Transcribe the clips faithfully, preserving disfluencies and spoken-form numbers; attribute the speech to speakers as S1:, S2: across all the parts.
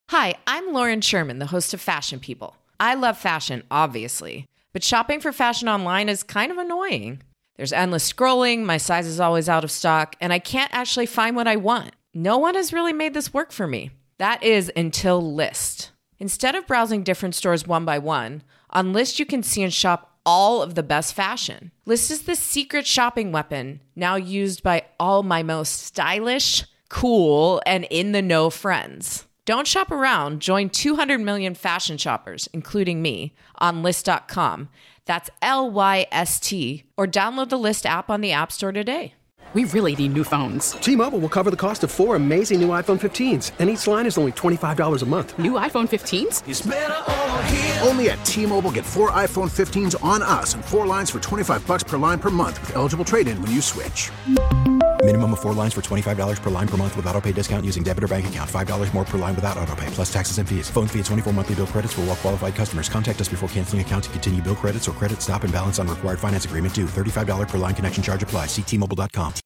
S1: Hi, I'm Lauren Sherman, the host of Fashion People. I love fashion, obviously, but shopping for fashion online is kind of annoying. There's endless scrolling, my size is always out of stock, and I can't actually find what I want. No one has really made this work for me. That is until Lyst. Instead of browsing different stores one by one, on Lyst you can see and shop all of the best fashion. Lyst is the secret shopping weapon, now used by all my most stylish, cool, and in-the-know friends. Don't shop around. Join two hundred million fashion shoppers, including me, on Lyst dot com. That's L Y S T. Or download the Lyst app on the App Store today.
S2: We really need new phones.
S3: T-Mobile will cover the cost of four amazing new iPhone fifteens, and each line is only twenty-five dollars a month.
S2: New iPhone fifteens?
S4: It's better over here.
S5: Only at T-Mobile, get four iPhone fifteens on us and four lines for twenty-five bucks per line per month with eligible trade-in when you switch.
S6: Minimum of four lines for twenty-five dollars per line per month with autopay discount using debit or bank account. five dollars more per line without autopay, plus taxes and fees. Phone fee at twenty-four monthly bill credits for well-qualified customers. Contact us before canceling account to continue bill credits or credit stop and balance on required finance agreement due. thirty-five dollars per line connection charge applies. See T Mobile dot com.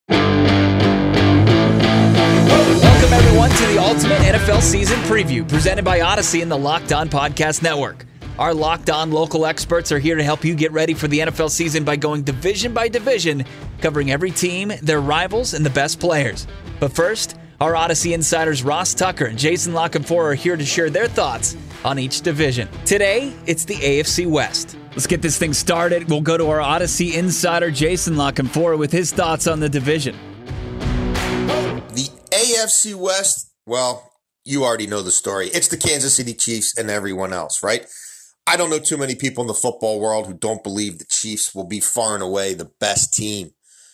S7: Welcome, everyone, to the Ultimate N F L Season Preview, presented by Odyssey and the Locked On Podcast Network. Our Locked On local experts are here to help you get ready for the N F L season by going division by division, covering every team, their rivals, and the best players. But first, our Odyssey insiders Ross Tucker and Jason La Canfora are here to share their thoughts on each division. Today, it's the A F C West. Let's get this thing started. We'll go to our Odyssey insider Jason La Canfora with his thoughts on the division.
S8: The A F C West, well, you already know the story. It's the Kansas City Chiefs and everyone else, right? I don't know too many people in the football world who don't believe the Chiefs will be far and away the best team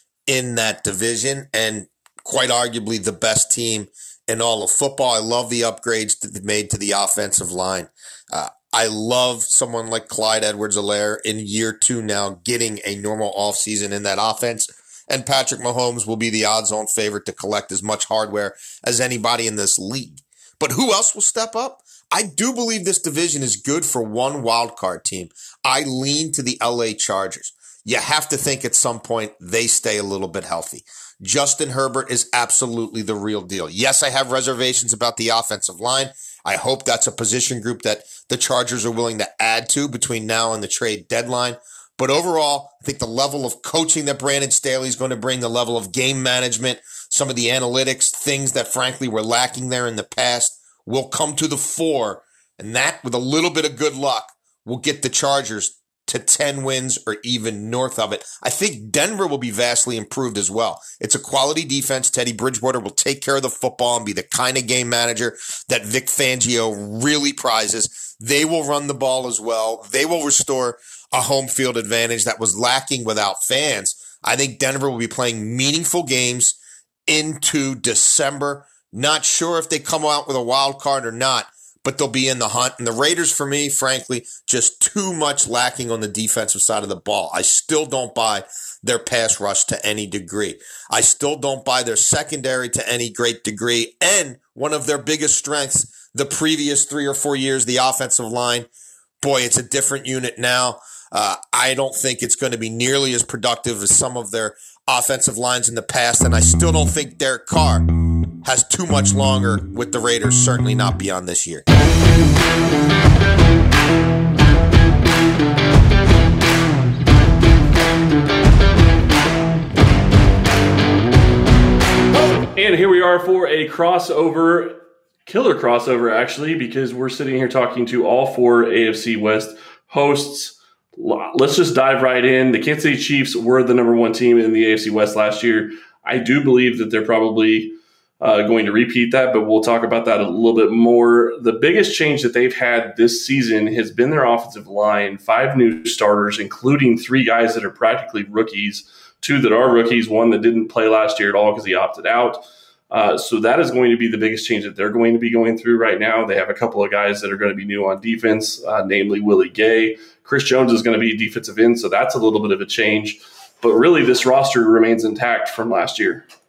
S8: in that division and quite arguably the best team in all of football. I love the upgrades that they've made to the offensive line. Uh, I love someone like Clyde Edwards-Helaire in year two now getting a normal offseason in that offense. And Patrick Mahomes will be the odds-on favorite to collect as much hardware as anybody in this league. But who else will step up? I do believe this division is good for one wildcard team. I lean to the L A Chargers. You have to think at some point they stay a little bit healthy. Justin Herbert is absolutely the real deal. Yes, I have reservations about the offensive line. I hope that's a position group that the Chargers are willing to add to between now and the trade deadline. But overall, I think the level of coaching that Brandon Staley is going to bring, the level of game management, some of the analytics, things that frankly were lacking there in the past, will come to the fore. And that, with a little bit of good luck, will get the Chargers to ten wins or even north of it. I think Denver will be vastly improved as well. It's a quality defense. Teddy Bridgewater will take care of the football and be the kind of game manager that Vic Fangio really prizes. They will run the ball as well. They will restore a home field advantage that was lacking without fans. I think Denver will be playing meaningful games into December. Not sure if they come out with a wild card or not, but they'll be in the hunt. And the Raiders, for me, frankly, just too much lacking on the defensive side of the ball. I still don't buy their pass rush to any degree. I still don't buy their secondary to any great degree. And one of their biggest strengths, the previous three or four years, the offensive line. Boy, it's a different unit now. Uh, I don't think it's going to be nearly as productive as some of their offensive lines in the past. And I still don't think Derek Carr has too much longer with the Raiders, certainly not beyond this year.
S9: And here we are for a crossover, killer crossover actually, because we're sitting here talking to all four A F C West hosts. Let's just dive right in. The Kansas City Chiefs were the number one team in the A F C West last year. I do believe that they're probably uh, going to repeat that, but we'll talk about that a little bit more. The biggest change that they've had this season has been their offensive line. Five new starters, including three guys that are practically rookies, two that are rookies, one that didn't play last year at all because he opted out. Uh, so that is going to be the biggest change that they're going to be going through right now. They have a couple of guys that are going to be new on defense, uh, namely Willie Gay. Chris Jones is going to be defensive end, so that's a little bit of a change. But really, this roster remains intact from last year.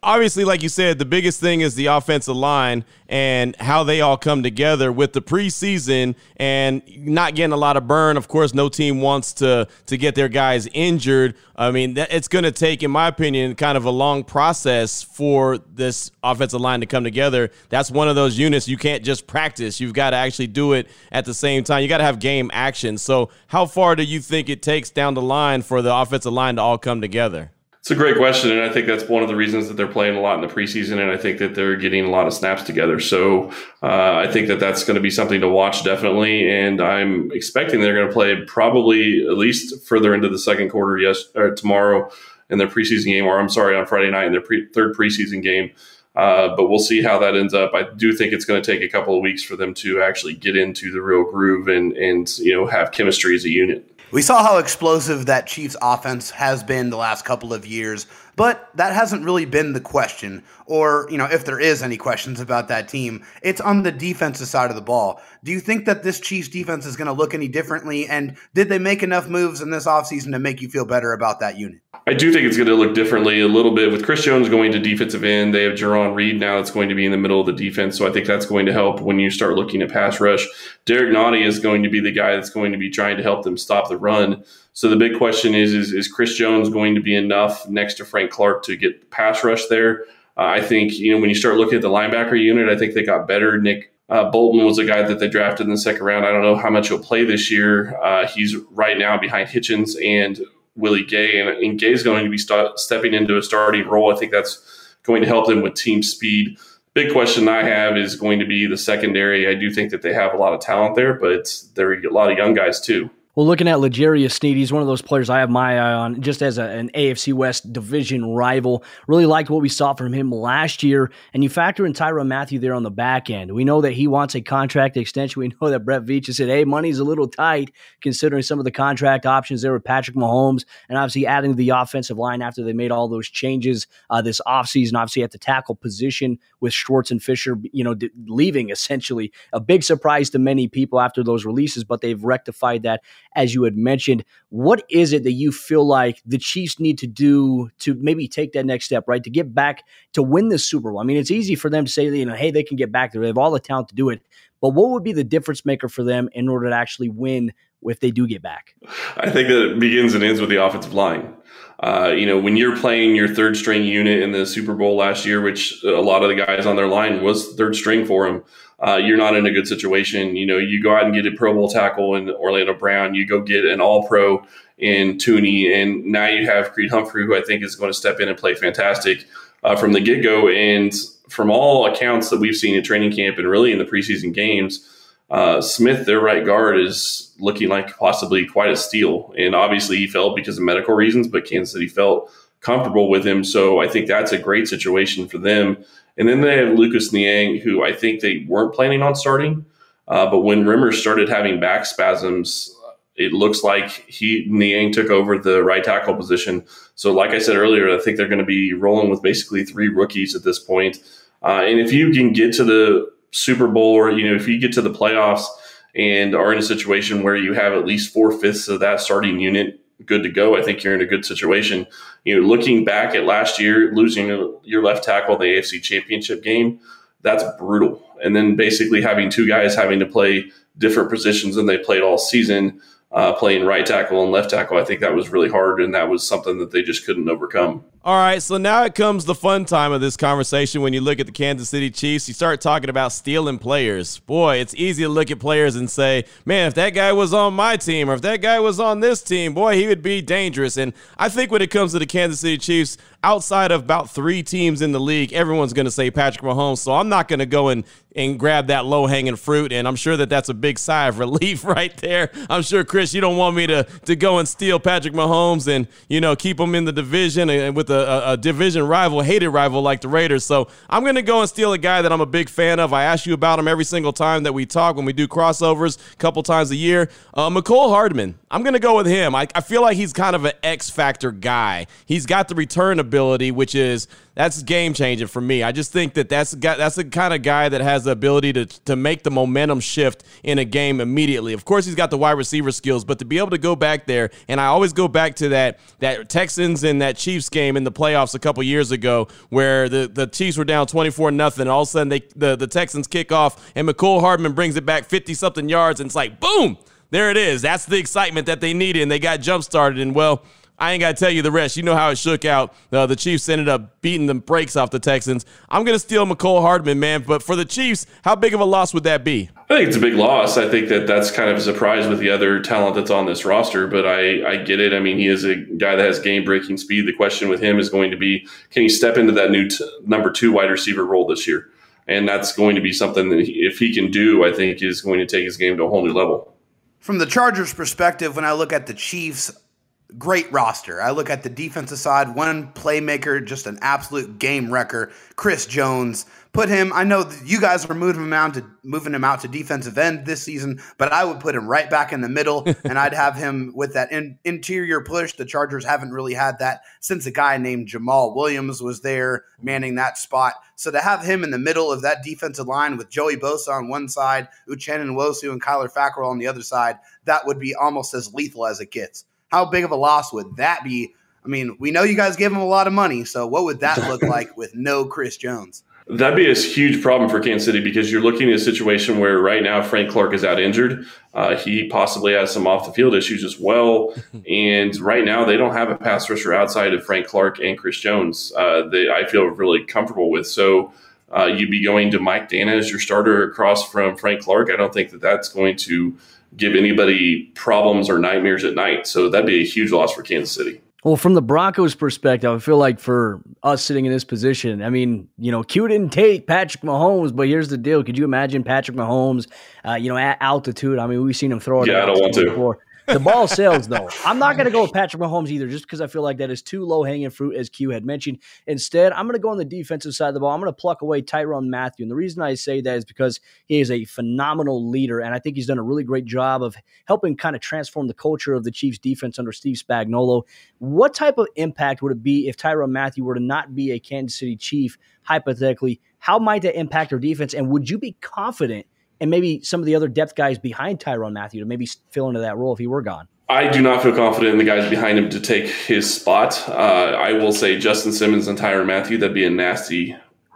S4: obviously, like you said, the biggest thing is the offensive line and how they all come together with the preseason and not getting a lot of burn. Of course, no team wants to to get their guys injured. I mean, it's going to take, in my opinion, kind of a long process for this offensive line to come together. That's one of those units you can't just practice. You've got to actually do it at the same time. You got to have game action. So how far do you think it takes down the line for the offensive line to all come together?
S9: It's a great question, and I think that's one of the reasons that they're playing a lot in the preseason, and I think that they're getting a lot of snaps together. So uh, I think that that's going to be something to watch, definitely, and I'm expecting they're going to play probably at least further into the second quarter yes, or tomorrow in their preseason game, or I'm sorry, on Friday night in their pre- third preseason game. Uh, but we'll see how that ends up. I do think it's going to take a couple of weeks for them to actually get into the real groove and, and you know, have chemistry as a unit.
S10: We saw how explosive that Chiefs offense has been the last couple of years, but that hasn't really been the question. Or, you know, if there is any questions about that team, it's on the defensive side of the ball. Do you think that this Chiefs defense is going to look any differently? And did they make enough moves in this offseason to make you feel better about that unit?
S9: I do think it's going to look differently a little bit with Chris Jones going to defensive end. They have Jerron Reed now that's going to be in the middle of the defense. So I think that's going to help when you start looking at pass rush. Derek Nottie is going to be the guy that's going to be trying to help them stop the run. So the big question is, is, is Chris Jones going to be enough next to Frank Clark to get pass rush there? Uh, I think, you know, when you start looking at the linebacker unit, I think they got better. Nick uh, Bolton was a guy that they drafted in the second round. I don't know how much he'll play this year. Uh, he's right now behind Hitchens and Willie Gay, and, and Gay's going to be st- stepping into a starting role. I think that's going to help them with team speed. Big question I have is going to be the secondary. I do think that they have a lot of talent there, but there are a lot of young guys too.
S11: Well, looking at L'Jarius Sneed, he's one of those players I have my eye on just as a, an A F C West division rival. Really liked what we saw from him last year. And you factor in Tyrann Mathieu there on the back end. We know that he wants a contract extension. We know that Brett Veach has said, hey, money's a little tight considering some of the contract options there with Patrick Mahomes and obviously adding to the offensive line after they made all those changes uh, this offseason, obviously at the tackle position with Schwartz and Fisher, you know, d- leaving essentially. A big surprise to many people after those releases, but they've rectified that. As you had mentioned, what is it that you feel like the Chiefs need to do to maybe take that next step, right, to get back to win the Super Bowl? I mean, it's easy for them to say, you know, hey, they can get back there. They have all the talent to do it. But what would be the difference maker for them in order to actually win if they do get back?
S9: I think that it begins and ends with the offensive line. Uh, you know, when you're playing your third string unit in the Super Bowl last year, which a lot of the guys on their line was third string for them, uh, you're not in a good situation. You know, you go out and get a Pro Bowl tackle in Orlando Brown, you go get an All-Pro in Tooney, and now you have Creed Humphrey, who I think is going to step in and play fantastic uh, from the get-go. And from all accounts that we've seen in training camp and really in the preseason games, Uh, Smith, their right guard, is looking like possibly quite a steal. And obviously he felt because of medical reasons, but Kansas City felt comfortable with him. So I think that's a great situation for them. And then they have Lucas Niang, who I think they weren't planning on starting. Uh, but when Rimmer started having back spasms, it looks like he Niang took over the right tackle position. So like I said earlier, I think they're going to be rolling with basically three rookies at this point. Uh, and if you can get to the Super Bowl, or, you know, if you get to the playoffs and are in a situation where you have at least four fifths of that starting unit good to go, I think you're in a good situation. You know, looking back at last year, losing your left tackle in the A F C Championship game, that's brutal. And then basically having two guys having to play different positions than they played all season, uh, playing right tackle and left tackle, I think that was really hard, and that was something that they just couldn't overcome.
S4: All right, so now it comes the fun time of this conversation. When you look at the Kansas City Chiefs, you start talking about stealing players. Boy, it's easy to look at players and say, man, if that guy was on my team or if that guy was on this team, boy, he would be dangerous. And I think when it comes to the Kansas City Chiefs, outside of about three teams in the league, everyone's going to say Patrick Mahomes. So I'm not going to go and, and grab that low-hanging fruit, and I'm sure that that's a big sigh of relief right there. I'm sure, Chris, you don't want me to, to go and steal Patrick Mahomes and, you know, keep him in the division and with A, a division rival, hated rival like the Raiders. So I'm going to go and steal a guy that I'm a big fan of. I ask you about him every single time that we talk when we do crossovers a couple times a year. Uh, Mecole Hardman. I'm going to go with him. I, I feel like he's kind of an X-factor guy. He's got the return ability, which is that's game-changing for me. I just think that that's, that's the kind of guy that has the ability to, to make the momentum shift in a game immediately. Of course, he's got the wide receiver skills, but to be able to go back there, and I always go back to that, that Texans and that Chiefs game in in the playoffs a couple years ago where the, the Chiefs were down twenty-four nothing. All of a sudden, they, the, the Texans kick off, and McCole Hardman brings it back fifty-something yards, and it's like, boom, there it is. That's the excitement that they needed, and they got jump-started. And, well, I ain't got to tell you the rest. You know how it shook out. Uh, the Chiefs ended up beating the brakes off the Texans. I'm going to steal McCole Hardman, man. But for the Chiefs, how big of a loss would that be?
S9: I think it's a big loss. I think that that's kind of a surprise with the other talent that's on this roster. But I, I get it. I mean, he is a guy that has game-breaking speed. The question with him is going to be, can he step into that new t- number two wide receiver role this year? And that's going to be something that he, if he can do, I think is going to take his game to a whole new level.
S10: From the Chargers' perspective, when I look at the Chiefs, great roster. I look at the defensive side, one playmaker, just an absolute game wrecker, Chris Jones. Put him, I know that you guys were moving him out to moving him out to defensive end this season, but I would put him right back in the middle, and I'd have him with that in, interior push. The Chargers haven't really had that since a guy named Jamal Williams was there manning that spot. So to have him in the middle of that defensive line with Joey Bosa on one side, Uchenna Nwosu and Kyler Fackrell on the other side, that would be almost as lethal as it gets. How big of a loss would that be? I mean, we know you guys gave him a lot of money, so what would that look like with no Chris Jones?
S9: That'd be a huge problem for Kansas City because you're looking at a situation where right now Frank Clark is out injured. Uh, he possibly has some off-the-field issues as well. And right now they don't have a pass rusher outside of Frank Clark and Chris Jones uh, that I feel really comfortable with. So uh, you'd be going to Mike Dana as your starter across from Frank Clark. I don't think that that's going to give anybody problems or nightmares at night. So that'd be a huge loss for Kansas City.
S11: Well, from the Broncos' perspective, I feel like for us sitting in this position, I mean, you know, Q didn't take Patrick Mahomes, but here's the deal. Could you imagine Patrick Mahomes, uh, you know, at altitude? I mean, we've seen him throw it.
S9: Yeah, I don't want to.
S11: Before. The ball sails, though. I'm not going to go with Patrick Mahomes either, just because I feel like that is too low-hanging fruit, as Q had mentioned. Instead, I'm going to go on the defensive side of the ball. I'm going to pluck away Tyrann Mathieu. And the reason I say that is because he is a phenomenal leader, and I think he's done a really great job of helping kind of transform the culture of the Chiefs' defense under Steve Spagnuolo. What type of impact would it be if Tyrann Mathieu were to not be a Kansas City Chief, hypothetically? How might that impact our defense, and would you be confident and maybe some of the other depth guys behind Tyrann Mathieu to maybe fill into that role if he were gone?
S9: I do not feel confident in the guys behind him to take his spot. Uh, I will say Justin Simmons and Tyrann Mathieu, that'd be a nasty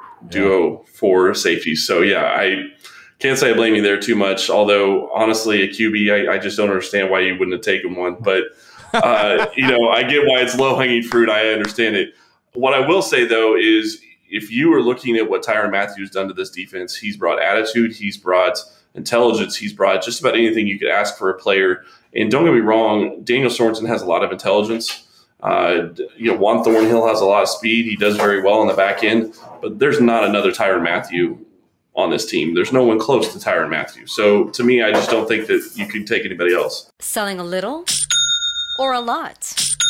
S9: duo yeah. for safeties. So, yeah, I can't say I blame you there too much, although, honestly, a Q B, I, I just don't understand why you wouldn't have taken one. But, uh, you know, I get why it's low-hanging fruit. I understand it. What I will say, though, is if you are looking at what Tyrann Mathieu's done to this defense, he's brought attitude, he's brought intelligence, he's brought just about anything you could ask for a player. And don't get me wrong, Daniel Sorensen has a lot of intelligence. Uh, you know, Juan Thornhill has a lot of speed. He does very well on the back end, but there's not another Tyrann Mathieu on this team. There's no one close to Tyrann Mathieu. So to me, I just don't think that you could take anybody else.
S12: Selling a little or a lot?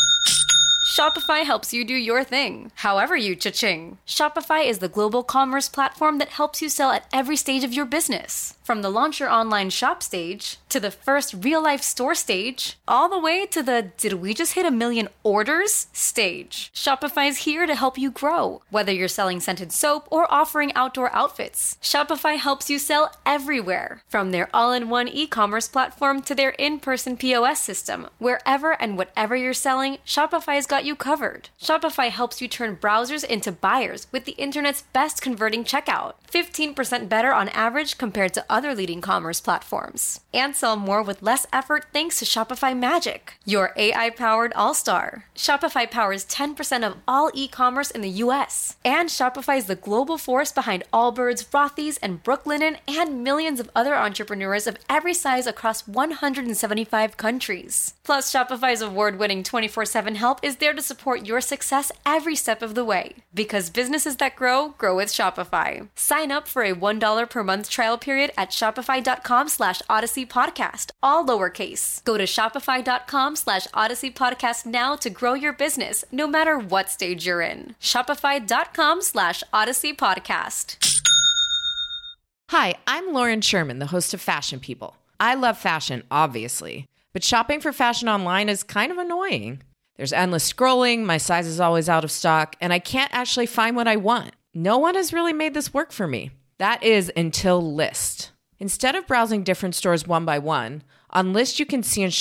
S12: Shopify helps you do your thing, however you cha-ching. Shopify is the global commerce platform that helps you sell at every stage of your business. From the launch your online shop stage, to the first real-life store stage, all the way to the did we just hit a million orders stage. Shopify is here to help you grow. Whether you're selling scented soap or offering outdoor outfits, Shopify helps you sell everywhere. From their all-in-one e-commerce platform to their in-person P O S system, wherever and whatever you're selling, Shopify's got you covered. Shopify helps you turn browsers into buyers with the internet's best converting checkout. fifteen percent better on average compared to other leading commerce platforms. And sell more with less effort thanks to Shopify Magic, your A I-powered all-star. Shopify powers ten percent of all e-commerce in the U S. And Shopify is the global force behind Allbirds, Rothy's, and Brooklinen, and millions of other entrepreneurs of every size across one hundred seventy-five countries. Plus, Shopify's award-winning twenty-four seven help is there to support your success every step of the way. Because businesses that grow, grow with Shopify. Sign up for a one dollar per month trial period at shopify.com slash Odyssey Podcast, all lowercase. Go to shopify.com slash Odyssey Podcast now to grow your business, no matter what stage you're in. Shopify.com slash Odyssey Podcast.
S1: Hi, I'm Lauren Sherman, the host of Fashion People. I love fashion, obviously, but shopping for fashion online is kind of annoying. There's endless scrolling, my size is always out of stock, and I can't actually find what I want. No one has really made this work for me. That is until Lyst. Instead of browsing different stores one by one, on Lyst you can see and shop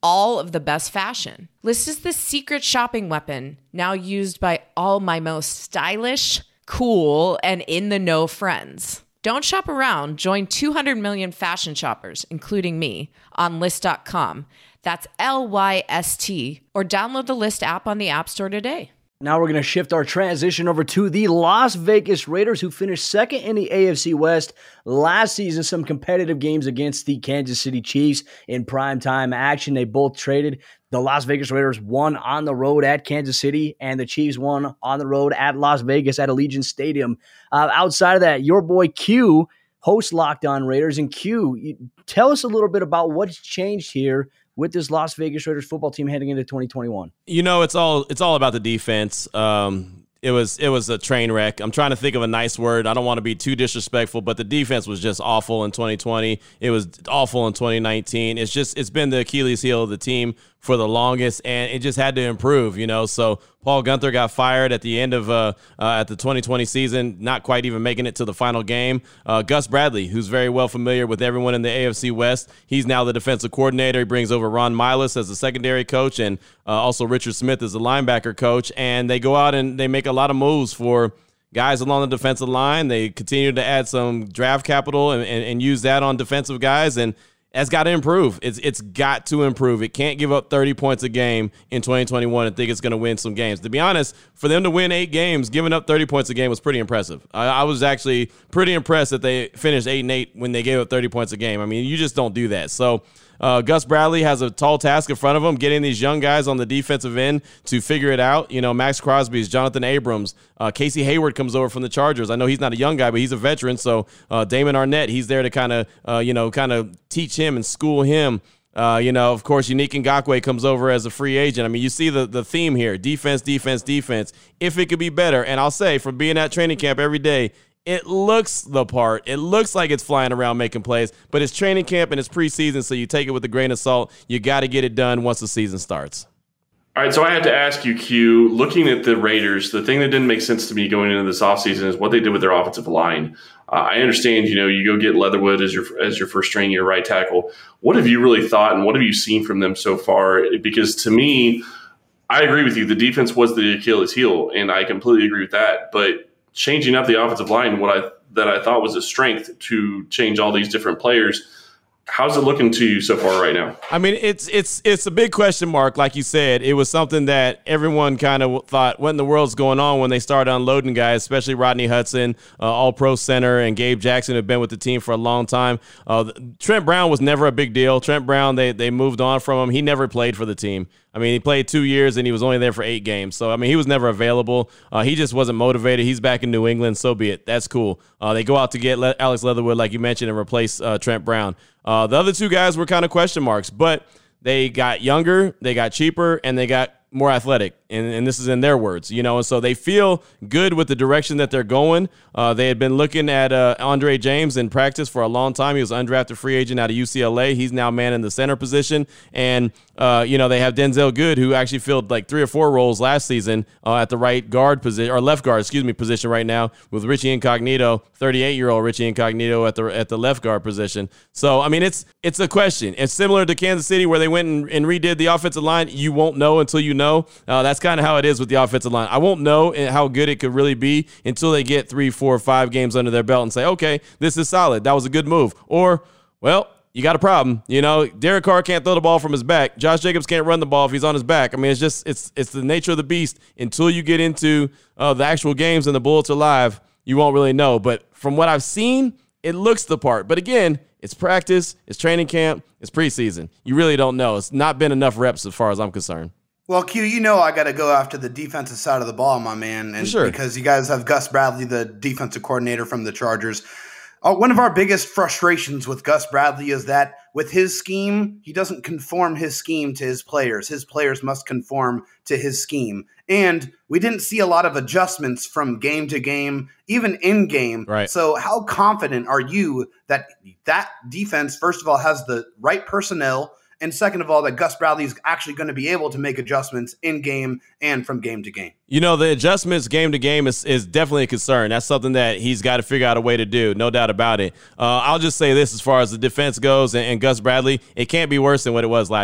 S1: all of the best fashion. List is the secret shopping weapon now used by all my most stylish, cool, and in-the-know friends. Don't shop around. Join two hundred million fashion shoppers, including me, on list dot com. That's L Y S T, or download the List app on the App Store today.
S11: Now we're going to shift our transition over to the Las Vegas Raiders, who finished second in the A F C West last season. Some competitive games against the Kansas City Chiefs in primetime action. They both traded. The Las Vegas Raiders won on the road at Kansas City, and the Chiefs won on the road at Las Vegas at Allegiant Stadium. Uh, outside of that, your boy Q hosts Locked On Raiders. And Q, tell us a little bit about what's changed here with this Las Vegas Raiders football team heading into twenty twenty-one.
S4: You know, it's all it's all about the defense. Um, it was it was a train wreck. I'm trying to think of a nice word. I don't want to be too disrespectful, but the defense was just awful in twenty twenty. It was awful in twenty nineteen. It's just it's been the Achilles heel of the team for the longest, and it just had to improve, you know. So Paul Guenther got fired at the end of uh, uh, at the twenty twenty season, not quite even making it to the final game. Uh, Gus Bradley, who's very well familiar with everyone in the A F C West, he's now the defensive coordinator. He brings over Ron Milas as the secondary coach, and uh, also Richard Smith as the linebacker coach. And they go out and they make a lot of moves for guys along the defensive line. They continue to add some draft capital and, and, and use that on defensive guys, and that's got to improve. It's it's got to improve. It can't give up thirty points a game in twenty twenty-one and think it's going to win some games. To be honest, for them to win eight games, giving up thirty points a game was pretty impressive. I, I was actually pretty impressed that they finished eight and eight when they gave up thirty points a game. I mean, you just don't do that. So uh, Gus Bradley has a tall task in front of him, getting these young guys on the defensive end to figure it out. You know, Max Crosby's, Jonathan Abrams, uh, Casey Hayward comes over from the Chargers. I know he's not a young guy, but he's a veteran. So uh, Damon Arnett, he's there to kind of, uh, you know, kind of teach him and school him. Uh, you know, of course, Unique Ngakoue comes over as a free agent. I mean, you see the, the theme here, defense, defense, defense. If it could be better, and I'll say from being at training camp every day, it looks the part. It looks like it's flying around making plays, but it's training camp and it's preseason, so you take it with a grain of salt. You got to get it done once the season starts.
S9: All right, so I have to ask you, Q, looking at the Raiders, the thing that didn't make sense to me going into this offseason is what they did with their offensive line. Uh, I understand, you know, you go get Leatherwood as your as your first string, your right tackle. What have you really thought, and what have you seen from them so far? Because to me, I agree with you. The defense was the Achilles heel, and I completely agree with that. But changing up the offensive line, what I that I thought was a strength to change all these different players. How's it looking to you so far right now?
S4: I mean, it's it's it's a big question mark. Like you said, it was something that everyone kind of thought, what in the world's going on when they started unloading guys, especially Rodney Hudson, uh, all-pro center, and Gabe Jackson, who've been with the team for a long time. Uh, Trent Brown was never a big deal. Trent Brown, they they moved on from him. He never played for the team. I mean, he played two years, and he was only there for eight games. So, I mean, he was never available. Uh, he just wasn't motivated. He's back in New England, so be it. That's cool. Uh, they go out to get Le- Alex Leatherwood, like you mentioned, and replace uh, Trent Brown. Uh, the other two guys were kind of question marks, but they got younger, they got cheaper, and they got more athletic, and, and this is in their words, you know, and so they feel good with the direction that they're going. Uh, they had been looking at uh, Andre James in practice for a long time. He was an undrafted free agent out of U C L A. He's now man in the center position, and, uh, you know, they have Denzel Good, who actually filled like three or four roles last season uh, at the right guard position, or left guard, excuse me, position right now with Richie Incognito, thirty-eight-year-old Richie Incognito at the at the left guard position. So, I mean, it's it's a question. It's similar to Kansas City where they went and, and redid the offensive line. You won't know until you know. Know. Uh, that's kind of how it is with the offensive line. I won't know how good it could really be until they get three, four, five games under their belt and say, okay, this is solid. That was a good move. Or, well, you got a problem. You know, Derek Carr can't throw the ball from his back. Josh Jacobs can't run the ball if he's on his back. I mean, it's just it's it's the nature of the beast. Until you get into uh, the actual games and the bullets are live, you won't really know. But from what I've seen, it looks the part. But again, it's practice, it's training camp, it's preseason. You really don't know. It's not been enough reps as far as I'm concerned.
S10: Well, Q, you know I got to go after the defensive side of the ball, my man, and
S4: sure.
S10: Because you guys have Gus Bradley, the defensive coordinator from the Chargers. Uh, one of our biggest frustrations with Gus Bradley is that with his scheme, he doesn't conform his scheme to his players. His players must conform to his scheme. And we didn't see a lot of adjustments from game to game, even in game.
S4: Right.
S10: So how confident are you that that defense, first of all, has the right personnel, and second of all, that Gus Bradley is actually going to be able to make adjustments in game and from game to game?
S4: You know, the adjustments game to game is, is definitely a concern. That's something that he's got to figure out a way to do, no doubt about it. Uh, I'll just say this as far as the defense goes and, and Gus Bradley, it can't be worse than what it was last year.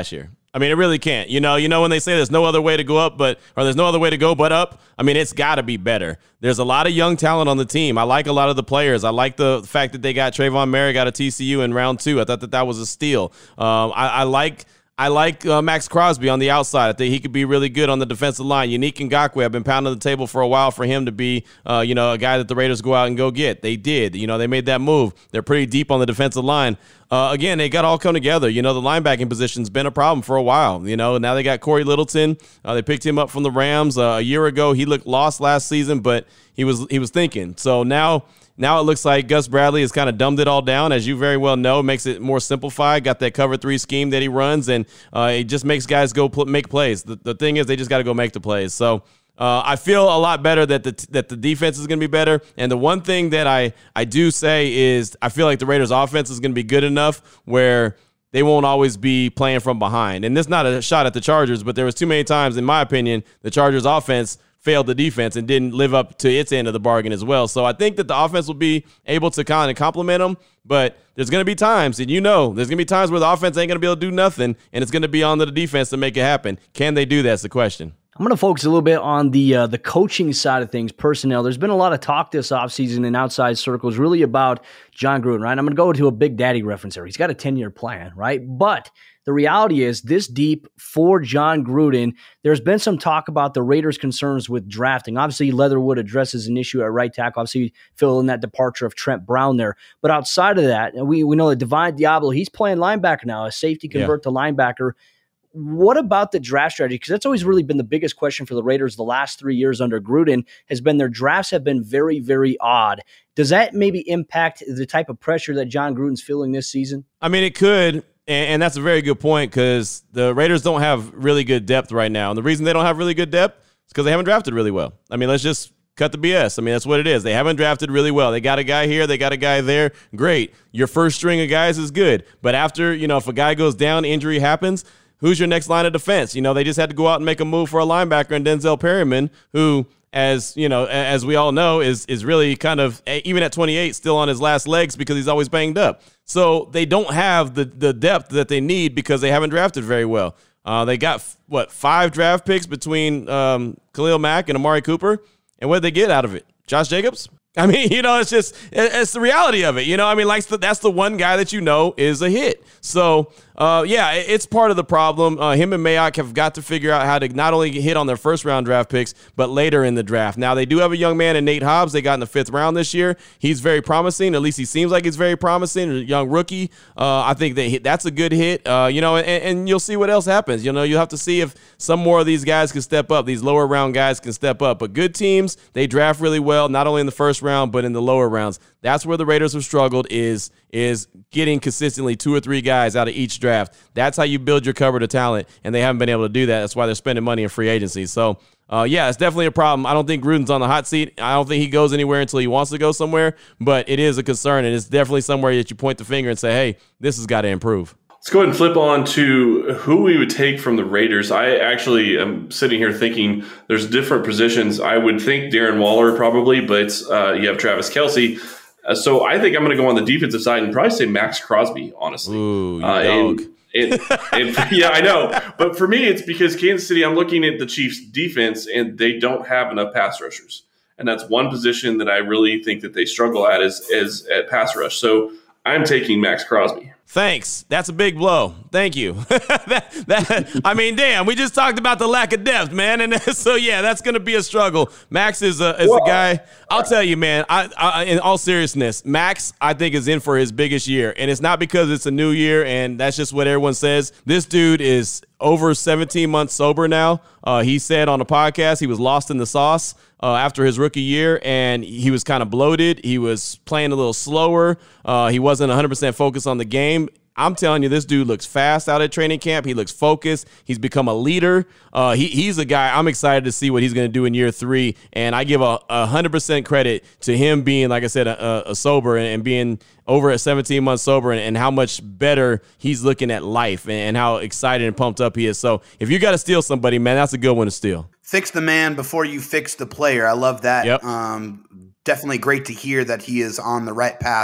S4: I mean, it really can't. You know, you know when they say there's no other way to go up, but or there's no other way to go but up. I mean, it's got to be better. There's a lot of young talent on the team. I like a lot of the players. I like the fact that they got Trayvon Merrick out of T C U in round two. I thought that that was a steal. Um, I, I like. I like uh, Max Crosby on the outside. I think he could be really good on the defensive line. Unique Ngakoue, I've been pounding the table for a while for him to be, uh, you know, a guy that the Raiders go out and go get. They did. You know, they made that move. They're pretty deep on the defensive line. Uh, again, they got all come together. You know, the linebacking position's been a problem for a while. You know, now they got Corey Littleton. Uh, they picked him up from the Rams uh, a year ago. He looked lost last season, but he was he was thinking. So now. Now it looks like Gus Bradley has kind of dumbed it all down, as you very well know, makes it more simplified, got that cover three scheme that he runs, and uh, it just makes guys go pl- make plays. The, the thing is they just got to go make the plays. So uh, I feel a lot better that the that the defense is going to be better. And the one thing that I, I do say is I feel like the Raiders' offense is going to be good enough where they won't always be playing from behind. And this is not a shot at the Chargers, but there was too many times, in my opinion, the Chargers' offense failed the defense and didn't live up to its end of the bargain as well. So I think that the offense will be able to kind of complement them, but there's going to be times, and you know, there's going to be times where the offense ain't going to be able to do nothing, and it's going to be on to the defense to make it happen. Can they do that is the question.
S11: I'm going to focus a little bit on the uh, the coaching side of things, personnel. There's been a lot of talk this offseason in outside circles really about Jon Gruden, right? I'm going to go to a Big Daddy reference here. He's got a ten-year plan, right? But the reality is this deep for Jon Gruden, there's been some talk about the Raiders' concerns with drafting. Obviously, Leatherwood addresses an issue at right tackle. Obviously, fill in that departure of Trent Brown there. But outside of that, we, we know that Divine Diablo, he's playing linebacker now, a safety convert yeah. to linebacker. What about the draft strategy? Because that's always really been the biggest question for the Raiders the last three years under Gruden has been their drafts have been very, very odd. Does that maybe impact the type of pressure that Jon Gruden's feeling this season?
S4: I mean, it could, and, and that's a very good point because the Raiders don't have really good depth right now. And the reason they don't have really good depth is because they haven't drafted really well. I mean, let's just cut the B S. I mean, that's what it is. They haven't drafted really well. They got a guy here. They got a guy there. Great. Your first string of guys is good. But after, you know, if a guy goes down, injury happens, who's your next line of defense? You know, they just had to go out and make a move for a linebacker in Denzel Perryman, who, as you know, as we all know, is is really kind of, even at twenty-eight, still on his last legs because he's always banged up. So they don't have the the depth that they need because they haven't drafted very well. Uh, they got, what, five draft picks between um, Khalil Mack and Amari Cooper, and what did they get out of it? Josh Jacobs? I mean, you know, it's just, it's the reality of it. You know, I mean, like, that's the one guy that you know is a hit. So, uh, yeah, it's part of the problem. Uh, him and Mayock have got to figure out how to not only hit on their first round draft picks, but later in the draft. Now, they do have a young man in Nate Hobbs. They got in the fifth round this year. He's very promising. At least he seems like he's very promising. A young rookie. Uh, I think that that's a good hit. Uh, you know, and, and you'll see what else happens. You know, you'll have to see if some more of these guys can step up. These lower round guys can step up. But good teams, they draft really well, not only in the first round, but in the lower rounds. That's where the Raiders have struggled is, is getting consistently two or three guys out of each draft. That's how you build your cupboard of talent, and they haven't been able to do that. That's why they're spending money in free agency. So, uh, yeah, it's definitely a problem. I don't think Gruden's on the hot seat. I don't think he goes anywhere until he wants to go somewhere, but it is a concern, and it's definitely somewhere that you point the finger and say, hey, this has got to improve.
S9: Let's go ahead and flip on to who we would take from the Raiders. I actually am sitting here thinking there's different positions. I would think Darren Waller probably, but uh, you have Travis Kelce. Uh, so I think I'm going to go on the defensive side and probably say Max Crosby, honestly.
S4: Ooh, you
S9: uh,
S4: dog.
S9: And, and, and, yeah, I know. But for me, it's because Kansas City, I'm looking at the Chiefs' defense, and they don't have enough pass rushers. And that's one position that I really think that they struggle at is, is at pass rush. So I'm taking Max Crosby.
S4: Thanks. That's a big blow. Thank you. that, that, I mean, damn, we just talked about the lack of depth, man. And so, yeah, that's going to be a struggle. Max is a, is a guy. I'll tell you, man, I, I, in all seriousness, Max, I think, is in for his biggest year. And it's not because it's a new year and that's just what everyone says. This dude is over seventeen months sober now. Uh, he said on a podcast he was lost in the sauce uh, after his rookie year, and he was kind of bloated. He was playing a little slower. Uh, he wasn't one hundred percent focused on the game. I'm telling you, this dude looks fast out at training camp. He looks focused. He's become a leader. Uh, he, he's a guy I'm excited to see what he's going to do in year three. And I give a, a one hundred percent credit to him being, like I said, a, a sober and, and being over at seventeen months sober and, and how much better he's looking at life and, and how excited and pumped up he is. So if you got to steal somebody, man, that's a good one to steal.
S10: Fix the man before you fix the player. I love that.
S4: Yep.
S10: Um, definitely great to hear that he is on the right path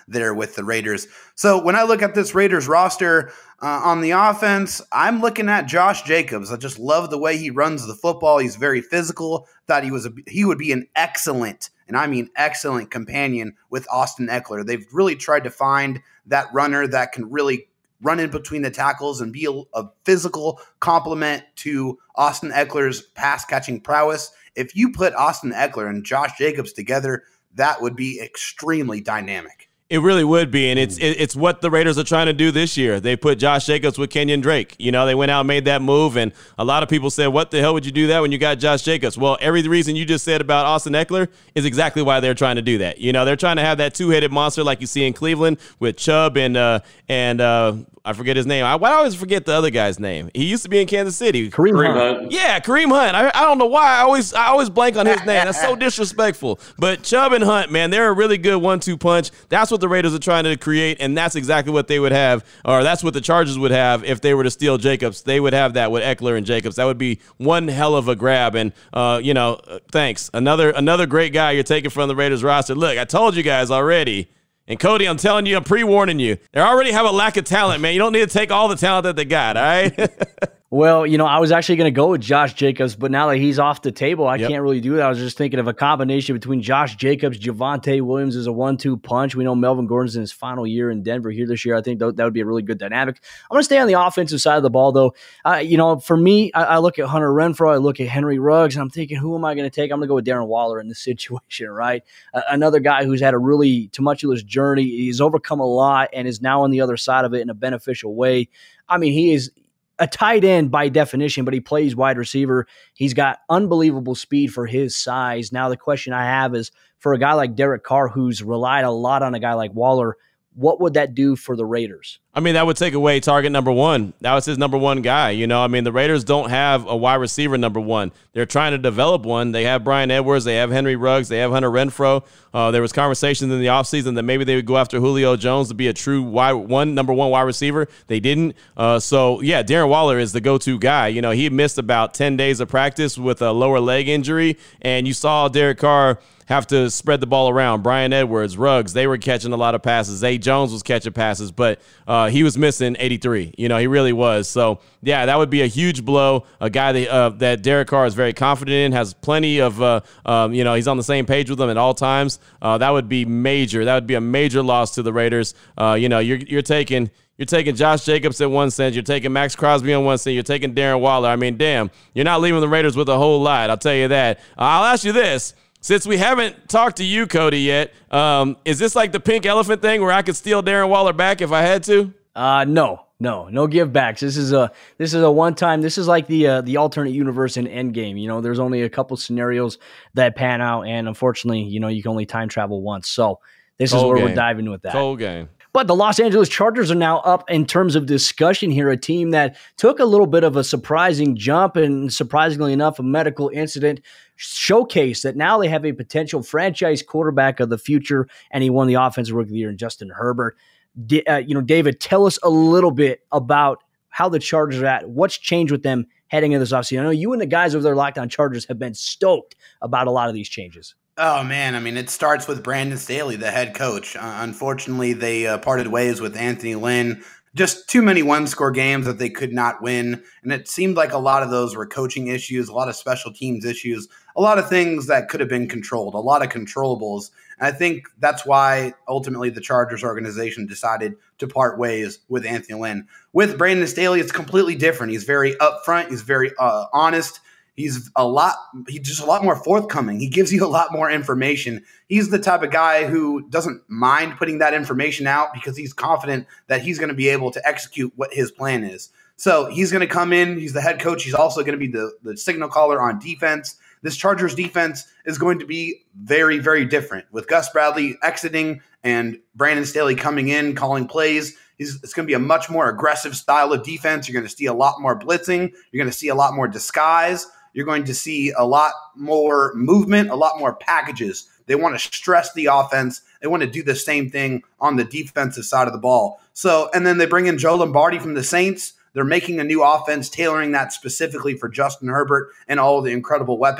S10: there with the Raiders. So when I look at this Raiders roster uh, on the offense, I'm looking at Josh Jacobs. I just love the way he runs the football. He's very physical. Thought he was a, he would be an excellent, and I mean excellent, companion with Austin Ekeler. They've really tried to find that runner that can really run in between the tackles and be a, a physical complement to Austin Ekeler's pass-catching prowess. If you put Austin Ekeler and Josh Jacobs together, that would be extremely dynamic.
S4: It really would be, and it's it, it's what the Raiders are trying to do this year. They put Josh Jacobs with Kenyon Drake. You know, they went out and made that move, and a lot of people said, what the hell would you do that when you got Josh Jacobs? Well, every reason you just said about Austin Ekeler is exactly why they're trying to do that. You know, they're trying to have that two-headed monster like you see in Cleveland with Chubb and uh, and uh, I forget his name. I, why do I always forget the other guy's name? He used to be in Kansas City.
S11: Kareem,
S9: Kareem
S11: Hunt.
S9: Hunt.
S4: Yeah, Kareem Hunt. I, I don't know why. I always I always blank on his name. That's so disrespectful. But Chubb and Hunt, man, they're a really good one two punch. That's what the Raiders are trying to create, and that's exactly what they would have, or that's what the Chargers would have if they were to steal Jacobs. They would have that with Ekeler and Jacobs. That would be one hell of a grab. And, uh, you know, uh, thanks. Another, another great guy you're taking from the Raiders roster. Look, I told you guys already. And Cody, I'm telling you, I'm pre-warning you. They already have a lack of talent, man. You don't need to take all the talent that they got, all right?
S11: Well, you know, I was actually going to go with Josh Jacobs, but now that he's off the table, I
S4: Yep.
S11: can't really do that. I was just thinking of a combination between Josh Jacobs, Javonte Williams as a one two punch. We know Melvin Gordon's in his final year in Denver here this year. I think that, that would be a really good dynamic. I'm going to stay on the offensive side of the ball, though. Uh, you know, for me, I, I look at Hunter Renfrow, I look at Henry Ruggs, and I'm thinking, who am I going to take? I'm going to go with Darren Waller in this situation, right? Uh, another guy who's had a really tumultuous journey. He's overcome a lot and is now on the other side of it in a beneficial way. I mean, he is a tight end by definition, but he plays wide receiver. He's got unbelievable speed for his size. Now, the question I have is for a guy like Derek Carr, who's relied a lot on a guy like Waller, what would that do for the Raiders?
S4: I mean, that would take away target number one. That was his number one guy. You know, I mean, the Raiders don't have a wide receiver number one. They're trying to develop one. They have Brian Edwards. They have Henry Ruggs. They have Hunter Renfrow. Uh, there was conversations in the offseason that maybe they would go after Julio Jones to be a true wide one, number one wide receiver. They didn't. Uh, so, yeah, Darren Waller is the go-to guy. You know, he missed about ten days of practice with a lower leg injury, and you saw Derek Carr have to spread the ball around. Brian Edwards, Ruggs, they were catching a lot of passes. Zay Jones was catching passes, but uh, he was missing eighty-three. You know, he really was. So, yeah, that would be a huge blow. A guy that, uh, that Derek Carr is very confident in, has plenty of, uh, um, you know, he's on the same page with them at all times. Uh, that would be major. That would be a major loss to the Raiders. Uh, you know, you're you're taking – You're taking Josh Jacobs at one sense. You're taking Max Crosby on one sense. You're taking Darren Waller. I mean, damn, you're not leaving the Raiders with a whole lot. I'll tell you that. Uh, I'll ask you this. Since we haven't talked to you, Cody, yet, um, is this like the pink elephant thing where I could steal Darren Waller back if I had to?
S11: Uh, no, no, no give backs. This is a this is a one time. This is like the uh, the alternate universe in Endgame. You know, there's only a couple scenarios that pan out, and unfortunately, you know, you can only time travel once. So this
S4: Cold
S11: is where
S4: game.
S11: we're diving with that.
S4: Cold game.
S11: But the Los Angeles Chargers are now up in terms of discussion here, a team that took a little bit of a surprising jump and, surprisingly enough, a medical incident showcased that now they have a potential franchise quarterback of the future, and he won the Offensive Rookie of the Year in Justin Herbert. D- uh, you know, David, tell us a little bit about how the Chargers are at. What's changed with them heading into this offseason? I know you and the guys over there, Locked On Chargers, have been stoked about a lot of these changes.
S10: Oh, man. I mean, it starts with Brandon Staley, the head coach. Uh, unfortunately, they uh, parted ways with Anthony Lynn. Just too many one-score games that they could not win. And it seemed like a lot of those were coaching issues, a lot of special teams issues, a lot of things that could have been controlled, a lot of controllables. And I think that's why ultimately the Chargers organization decided to part ways with Anthony Lynn. With Brandon Staley, it's completely different. He's very upfront. He's very uh, honest. He's a lot, he's just a lot more forthcoming. He gives you a lot more information. He's the type of guy who doesn't mind putting that information out because he's confident that he's going to be able to execute what his plan is. So he's going to come in. He's the head coach. He's also going to be the, the signal caller on defense. This Chargers defense is going to be very, very different with Gus Bradley exiting and Brandon Staley coming in, calling plays. He's, it's going to be a much more aggressive style of defense. You're going to see a lot more blitzing. You're going to see a lot more disguise. You're going to see a lot more movement, a lot more packages. They want to stress the offense. They want to do the same thing on the defensive side of the ball. So, and then they bring in Joe Lombardi from the Saints. They're making a new offense, tailoring that specifically for Justin Herbert and all the incredible weapons.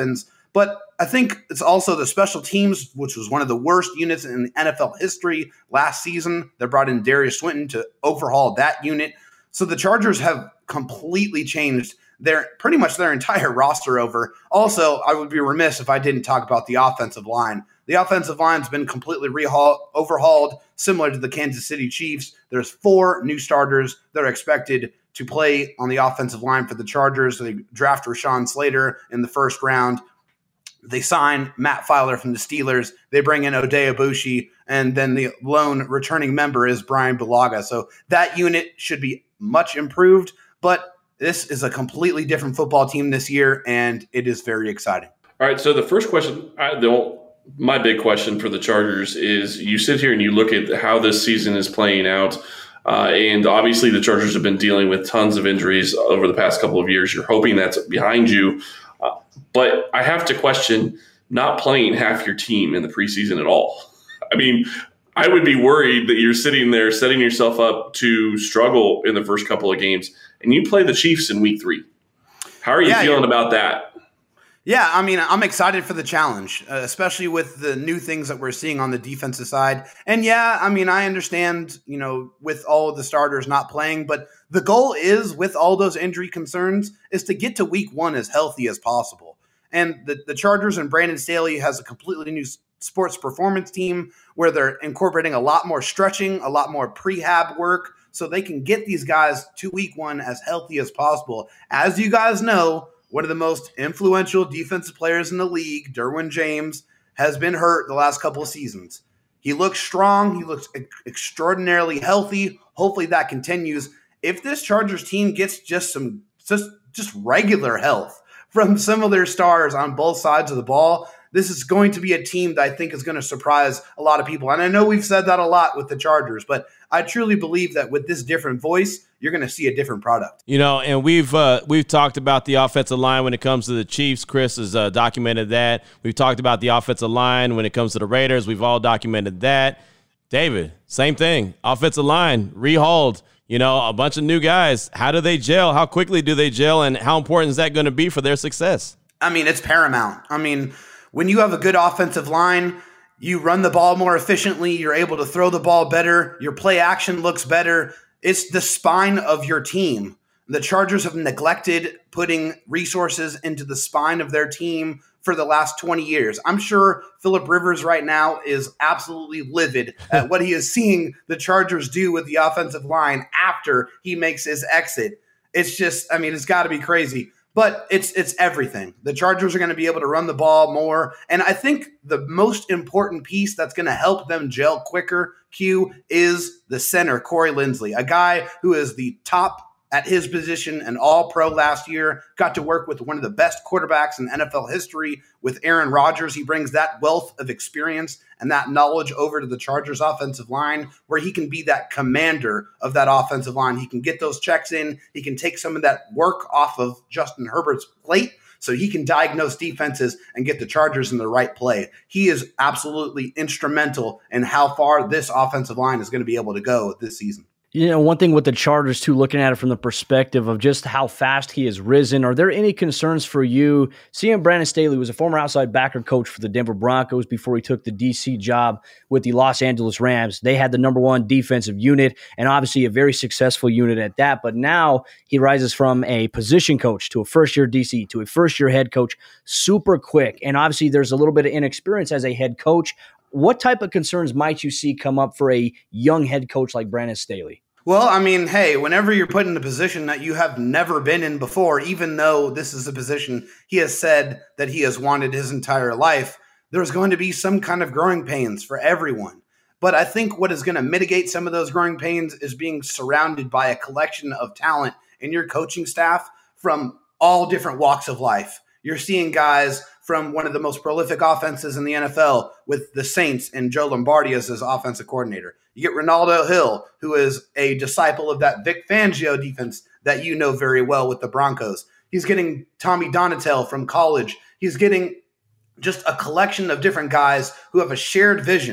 S10: But I think it's also the special teams, which was one of the worst units in N F L history last season. They brought in Darius Swinton to overhaul that unit. So the Chargers have completely changed their pretty much their entire roster over. Also, I would be remiss if I didn't talk about the offensive line. The offensive line's been completely rehaul, overhauled, similar to the Kansas City Chiefs. There's four new starters that are expected to play on the offensive line for the Chargers. They draft Rashawn Slater in the first round. They sign Matt Filer from the Steelers. They bring in Oday Abushi, and then the lone returning member is Brian Bulaga. So that unit should be much improved, but this is a completely different football team this year, and it is very exciting.
S9: All right, so the first question, I don't, my big question for the Chargers is you sit here and you look at how this season is playing out, uh, and obviously the Chargers have been dealing with tons of injuries over the past couple of years. You're hoping that's behind you, uh, but I have to question not playing half your team in the preseason at all. I mean, I would be worried that you're sitting there setting yourself up to struggle in the first couple of games, and you play the Chiefs in week three. How are you
S10: yeah,
S9: feeling about that?
S10: Yeah, I mean, I'm excited for the challenge, uh, especially with the new things that we're seeing on the defensive side. And yeah, I mean, I understand, you know, with all of the starters not playing, but the goal is, with all those injury concerns, is to get to week one as healthy as possible. And the, the Chargers and Brandon Staley has a completely new sports performance team where they're incorporating a lot more stretching, a lot more prehab work, so they can get these guys to week one as healthy as possible. As you guys know, one of the most influential defensive players in the league, Derwin James, has been hurt the last couple of seasons. He looks strong. He looks e- extraordinarily healthy. Hopefully that continues. If this Chargers team gets just some just, just regular health from some of their stars on both sides of the ball, this is going to be a team that I think is going to surprise a lot of people. And I know we've said that a lot with the Chargers, but I truly believe that with this different voice, you're going to see a different product.
S4: You know, and we've uh, we've talked about the offensive line when it comes to the Chiefs. Chris has uh, documented that. We've talked about the offensive line when it comes to the Raiders. We've all documented that. David, same thing. Offensive line, rehauled. You know, a bunch of new guys. How do they gel? How quickly do they gel? And how important is that going to be for their success?
S10: I mean, it's paramount. I mean, when you have a good offensive line, you run the ball more efficiently. You're able to throw the ball better. Your play action looks better. It's the spine of your team. The Chargers have neglected putting resources into the spine of their team for the last twenty years. I'm sure Phillip Rivers right now is absolutely livid at what he is seeing the Chargers do with the offensive line after he makes his exit. It's just, I mean, it's got to be crazy. But it's it's everything. The Chargers are going to be able to run the ball more. And I think the most important piece that's going to help them gel quicker, Q, is the center, Corey Linsley, a guy who is the top at his position, an all-pro last year, got to work with one of the best quarterbacks in N F L history with Aaron Rodgers. He brings that wealth of experience and that knowledge over to the Chargers offensive line, where he can be that commander of that offensive line. He can get those checks in. He can take some of that work off of Justin Herbert's plate so he can diagnose defenses and get the Chargers in the right play. He is absolutely instrumental in how far this offensive line is going to be able to go this season.
S11: You know, one thing with the Chargers, too, looking at it from the perspective of just how fast he has risen, are there any concerns for you? Seeing Brandon Staley was a former outside backer coach for the Denver Broncos before he took the D C job with the Los Angeles Rams. They had the number one defensive unit and obviously a very successful unit at that. But now he rises from a position coach to a first-year D C to a first-year head coach super quick. And obviously there's a little bit of inexperience as a head coach. What type of concerns might you see come up for a young head coach like Brandon Staley?
S10: Well, I mean, hey, whenever you're put in a position that you have never been in before, even though this is a position he has said that he has wanted his entire life, there's going to be some kind of growing pains for everyone. But I think what is going to mitigate some of those growing pains is being surrounded by a collection of talent in your coaching staff from all different walks of life. You're seeing guys from one of the most prolific offenses in the N F L with the Saints and Joe Lombardi as his offensive coordinator. You get Ronaldo Hill, who is a disciple of that Vic Fangio defense that you know very well with the Broncos. He's getting Tommy Donatel from college. He's getting just a collection of different guys who have a shared vision,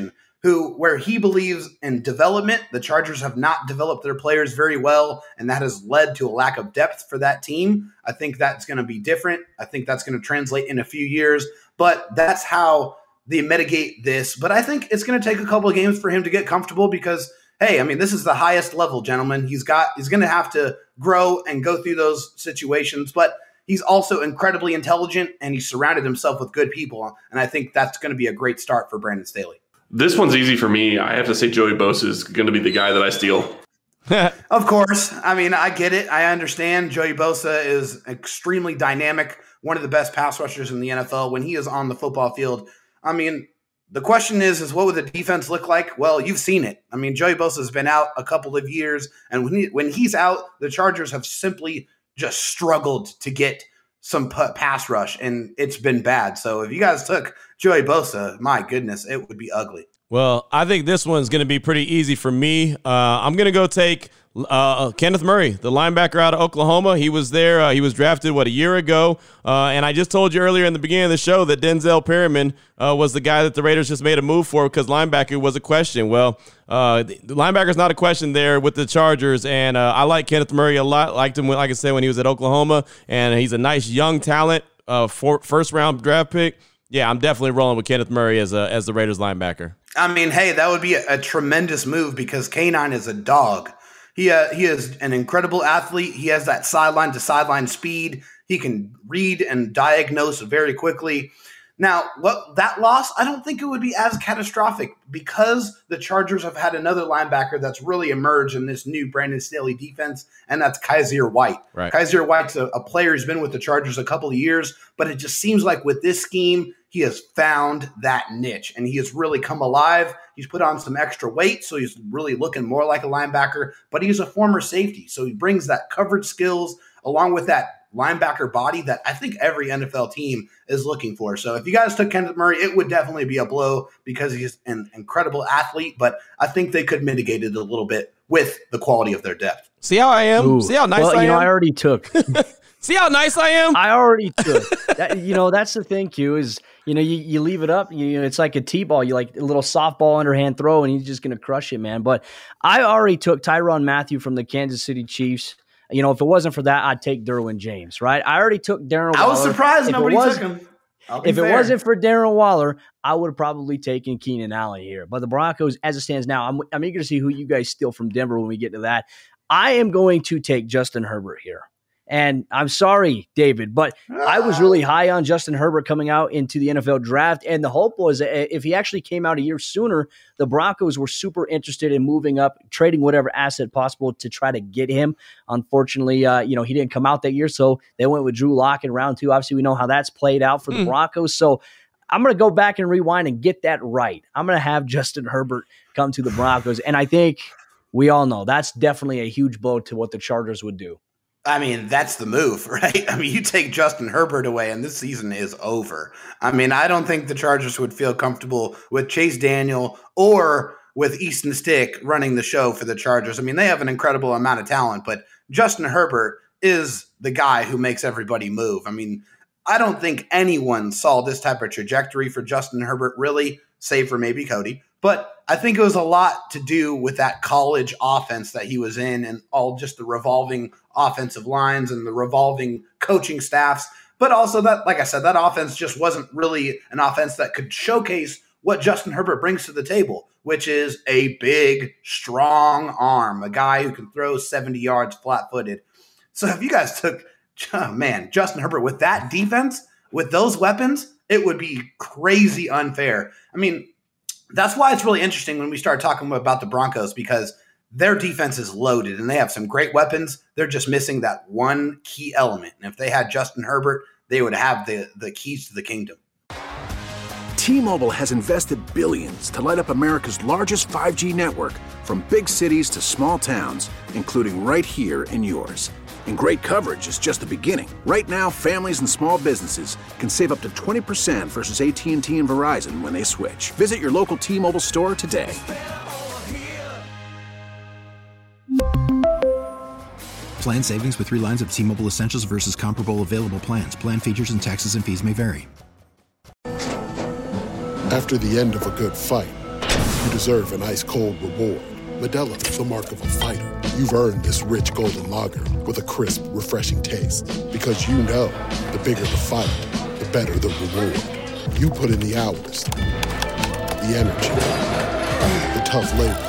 S10: who, where he believes in development, the Chargers have not developed their players very well, and that has led to a lack of depth for that team. I think that's going to be different. I think that's going to translate in a few years, but that's how they mitigate this. But I think it's going to take a couple of games for him to get comfortable because, hey, I mean, this is the highest level, gentlemen. He's got, he's going to have to grow and go through those situations, but he's also incredibly intelligent, and he surrounded himself with good people. And I think that's going to be a great start for Brandon Staley.
S9: This one's easy for me. I have to say Joey Bosa is going to be the guy that I steal.
S10: Of course. I mean, I get it. I understand. Joey Bosa is extremely dynamic, one of the best pass rushers in the N F L. When he is on the football field, I mean, the question is, is what would the defense look like? Well, you've seen it. I mean, Joey Bosa has been out a couple of years, and when, he, when he's out, the Chargers have simply just struggled to get some p- pass rush, and it's been bad. So if you guys took Joey Bosa, my goodness, it would be ugly.
S4: Well, I think this one's going to be pretty easy for me. Uh, I'm going to go take uh, Kenneth Murray, the linebacker out of Oklahoma. He was there. Uh, he was drafted, what, a year ago. Uh, and I just told you earlier in the beginning of the show that Denzel Perryman uh, was the guy that the Raiders just made a move for because linebacker was a question. Well, uh, the linebacker is not a question there with the Chargers. And uh, I like Kenneth Murray a lot. Liked him, like I said, when he was at Oklahoma. And he's a nice young talent, uh, for, first-round draft pick. Yeah, I'm definitely rolling with Kenneth Murray as a, as the Raiders linebacker.
S10: I mean, hey, that would be a, a tremendous move because K nine is a dog. He uh, he is an incredible athlete. He has that sideline to sideline speed. He can read and diagnose very quickly. Now, what that loss, I don't think it would be as catastrophic because the Chargers have had another linebacker that's really emerged in this new Brandon Staley defense, and that's Kyzir White.
S4: Right.
S10: Kyzir White's a, a player who's been with the Chargers a couple of years, but it just seems like with this scheme, he has found that niche, and he has really come alive. He's put on some extra weight, so he's really looking more like a linebacker, but he's a former safety, so he brings that coverage skills along with that linebacker body that I think every N F L team is looking for. So if you guys took Kenneth Murray, it would definitely be a blow because he's an incredible athlete, but I think they could mitigate it a little bit with the quality of their depth.
S4: See how I am?
S11: Ooh.
S4: See how nice
S11: well,
S4: I
S11: you
S4: am?
S11: know, I already took.
S4: See how nice I am?
S11: I already took. That, you know, that's the thing, Q, is, you know, you, you leave it up. You know, it's like a T-ball. You like a little softball underhand throw, and he's just going to crush it, man. But I already took Tyrann Mathieu from the Kansas City Chiefs. You know, if it wasn't for that, I'd take Derwin James, right? I already took Darren Waller.
S10: I was surprised
S11: if
S10: nobody
S11: was,
S10: took him.
S11: If fair. It wasn't for Darren Waller, I would have probably taken Keenan Allen here. But the Broncos, as it stands now, I'm, I'm eager to see who you guys steal from Denver when we get to that. I am going to take Justin Herbert here. And I'm sorry, David, but I was really high on Justin Herbert coming out into the N F L draft. And the hope was that if he actually came out a year sooner, the Broncos were super interested in moving up, trading whatever asset possible to try to get him. Unfortunately, uh, you know, he didn't come out that year. So they went with Drew Lock in round two. Obviously, we know how that's played out for the Broncos. So I'm going to go back and rewind and get that right. I'm going to have Justin Herbert come to the Broncos. And I think we all know that's definitely a huge blow to what the Chargers would do.
S10: I mean, that's the move, right? I mean, you take Justin Herbert away and this season is over. I mean, I don't think the Chargers would feel comfortable with Chase Daniel or with Easton Stick running the show for the Chargers. I mean, they have an incredible amount of talent, but Justin Herbert is the guy who makes everybody move. I mean, I don't think anyone saw this type of trajectory for Justin Herbert, really, save for maybe Cody. But I think it was a lot to do with that college offense that he was in and all just the revolving offensive lines and the revolving coaching staffs. But also that, like I said, that offense just wasn't really an offense that could showcase what Justin Herbert brings to the table, which is a big, strong arm, a guy who can throw seventy yards flat-footed. So if you guys took, oh man, Justin Herbert with that defense, with those weapons, it would be crazy unfair. I mean, that's why it's really interesting when we start talking about the Broncos because their defense is loaded and they have some great weapons. They're just missing that one key element. And if they had Justin Herbert, they would have the, the keys to the kingdom.
S5: T-Mobile has invested billions to light up America's largest five G network from big cities to small towns, including right here in yours. And great coverage is just the beginning. Right now, families and small businesses can save up to twenty percent versus A T and T and Verizon when they switch. Visit your local T-Mobile store today.
S6: Plan savings with three lines of T-Mobile Essentials versus comparable available plans. Plan features and taxes and fees may vary.
S13: After the end of a good fight, you deserve an ice-cold reward. Modelo is the mark of a fighter. You've earned this rich golden lager with a crisp, refreshing taste. Because you know, the bigger the fight, the better the reward. You put in the hours, the energy, the tough labor.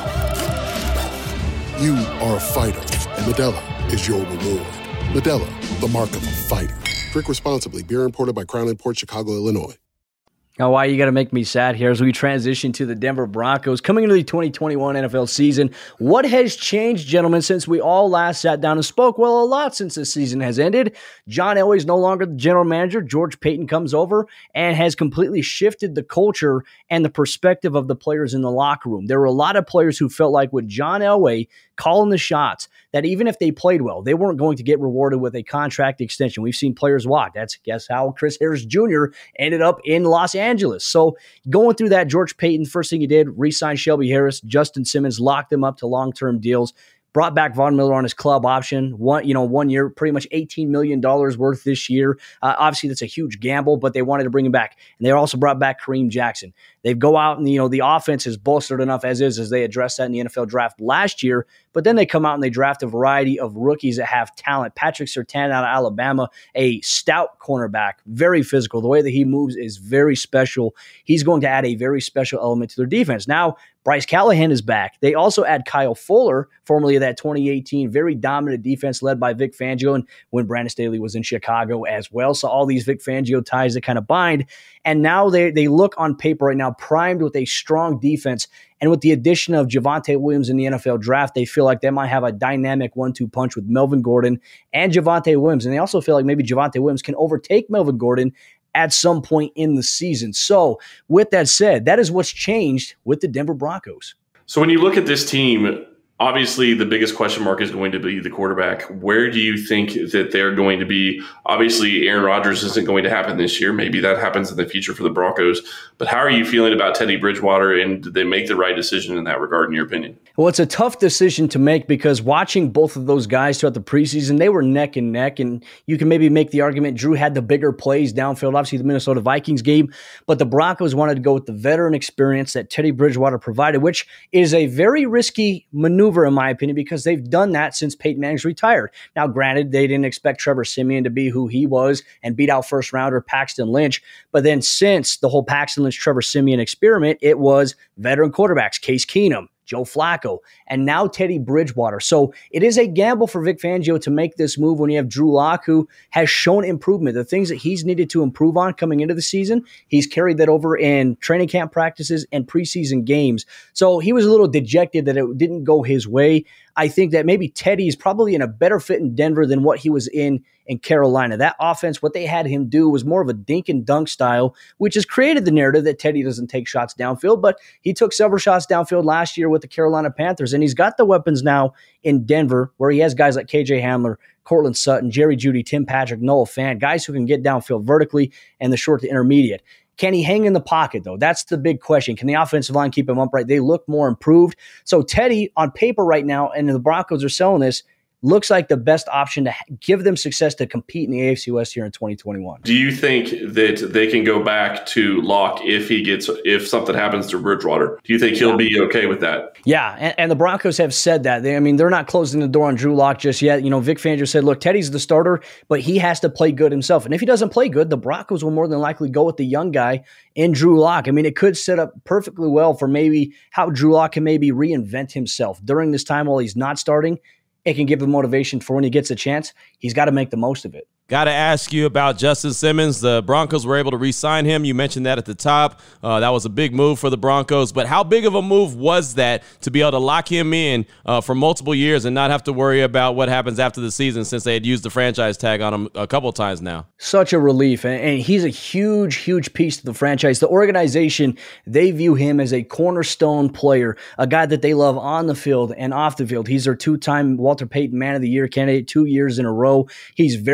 S13: You are a fighter, and Modelo is your reward. Modelo, the mark of a fighter. Drink responsibly. Beer imported by Crown Imports, Chicago, Illinois.
S11: Now, why you got to make me sad here as we transition to the Denver Broncos coming into the twenty twenty-one N F L season. What has changed, gentlemen, since we all last sat down and spoke? Well, a lot since the season has ended. John Elway's no longer the general manager. George Paton comes over and has completely shifted the culture and the perspective of the players in the locker room. There were a lot of players who felt like with John Elway calling the shots, that even if they played well, they weren't going to get rewarded with a contract extension. We've seen players walk. That's guess how Chris Harris Junior ended up in Los Angeles. So going through that, George Paton, first thing he did, re-signed Shelby Harris, Justin Simmons, locked them up to long-term deals, brought back Von Miller on his club option, one, you know, one year, pretty much eighteen million dollars worth this year. Uh, obviously, that's a huge gamble, but they wanted to bring him back. And they also brought back Kareem Jackson. They go out and, you know, the offense is bolstered enough as is, as they addressed that in the N F L draft last year. But then they come out and they draft a variety of rookies that have talent. Patrick Surtain out of Alabama, a stout cornerback, very physical. The way that he moves is very special. He's going to add a very special element to their defense. Now, Bryce Callahan is back. They also add Kyle Fuller, formerly of that twenty eighteen very dominant defense led by Vic Fangio, and when Brandon Staley was in Chicago as well. So all these Vic Fangio ties that kind of bind. And now they they look on paper right now primed with a strong defense. And with the addition of Javonte Williams in the N F L draft, they feel like they might have a dynamic one two punch with Melvin Gordon and Javonte Williams. And they also feel like maybe Javonte Williams can overtake Melvin Gordon at some point in the season. So with that said, that is what's changed with the Denver Broncos.
S9: So when you look at this team, obviously the biggest question mark is going to be the quarterback. Where do you think that they're going to be? Obviously, Aaron Rodgers isn't going to happen this year. Maybe that happens in the future for the Broncos. But how are you feeling about Teddy Bridgewater, and did they make the right decision in that regard, in your opinion?
S11: Well, it's a tough decision to make because watching both of those guys throughout the preseason, they were neck and neck. And you can maybe make the argument Drew had the bigger plays downfield, obviously the Minnesota Vikings game. But the Broncos wanted to go with the veteran experience that Teddy Bridgewater provided, which is a very risky maneuver, in my opinion, because they've done that since Peyton Manning's retired. Now, granted, they didn't expect Trevor Siemian to be who he was and beat out first rounder Paxton Lynch. But then since the whole Paxton Lynch Trevor Siemian experiment, it was veteran quarterbacks, Case Keenum, Joe Flacco, and now Teddy Bridgewater. So it is a gamble for Vic Fangio to make this move when you have Drew Lock, who has shown improvement. The things that he's needed to improve on coming into the season, he's carried that over in training camp practices and preseason games. So he was a little dejected that it didn't go his way. I think that maybe Teddy is probably in a better fit in Denver than what he was in in Carolina. That offense, what they had him do was more of a dink and dunk style, which has created the narrative that Teddy doesn't take shots downfield, but he took several shots downfield last year with the Carolina Panthers, and he's got the weapons now in Denver where he has guys like K J Hamler, Cortland Sutton, Jerry Jeudy, Tim Patrick, Noah Fant, guys who can get downfield vertically and the short to intermediate. Can he hang in the pocket, though? That's the big question. Can the offensive line keep him upright? They look more improved. So Teddy, on paper right now, and the Broncos are selling this, looks like the best option to give them success to compete in the A F C West here in twenty twenty-one.
S9: Do you think that they can go back to Locke if he gets if something happens to Bridgewater? Do you think he'll be okay with that?
S11: Yeah, and, and the Broncos have said that. They, I mean, they're not closing the door on Drew Lock just yet. You know, Vic Fangio said, look, Teddy's the starter, but he has to play good himself. And if he doesn't play good, the Broncos will more than likely go with the young guy in Drew Lock. I mean, it could set up perfectly well for maybe how Drew Lock can maybe reinvent himself during this time while he's not starting. It can give him motivation for when he gets a chance. He's got to make the most of it.
S4: Got to ask you about Justin Simmons. The Broncos were able to re-sign him. You mentioned that at the top. Uh, that was a big move for the Broncos. But how big of a move was that to be able to lock him in uh, for multiple years and not have to worry about what happens after the season, since they had used the franchise tag on him a couple times now?
S11: Such a relief. And, and he's a huge, huge piece to the franchise. The organization, they view him as a cornerstone player, a guy that they love on the field and off the field. He's their two-time Walter Payton Man of the Year candidate two years in a row. He's very involved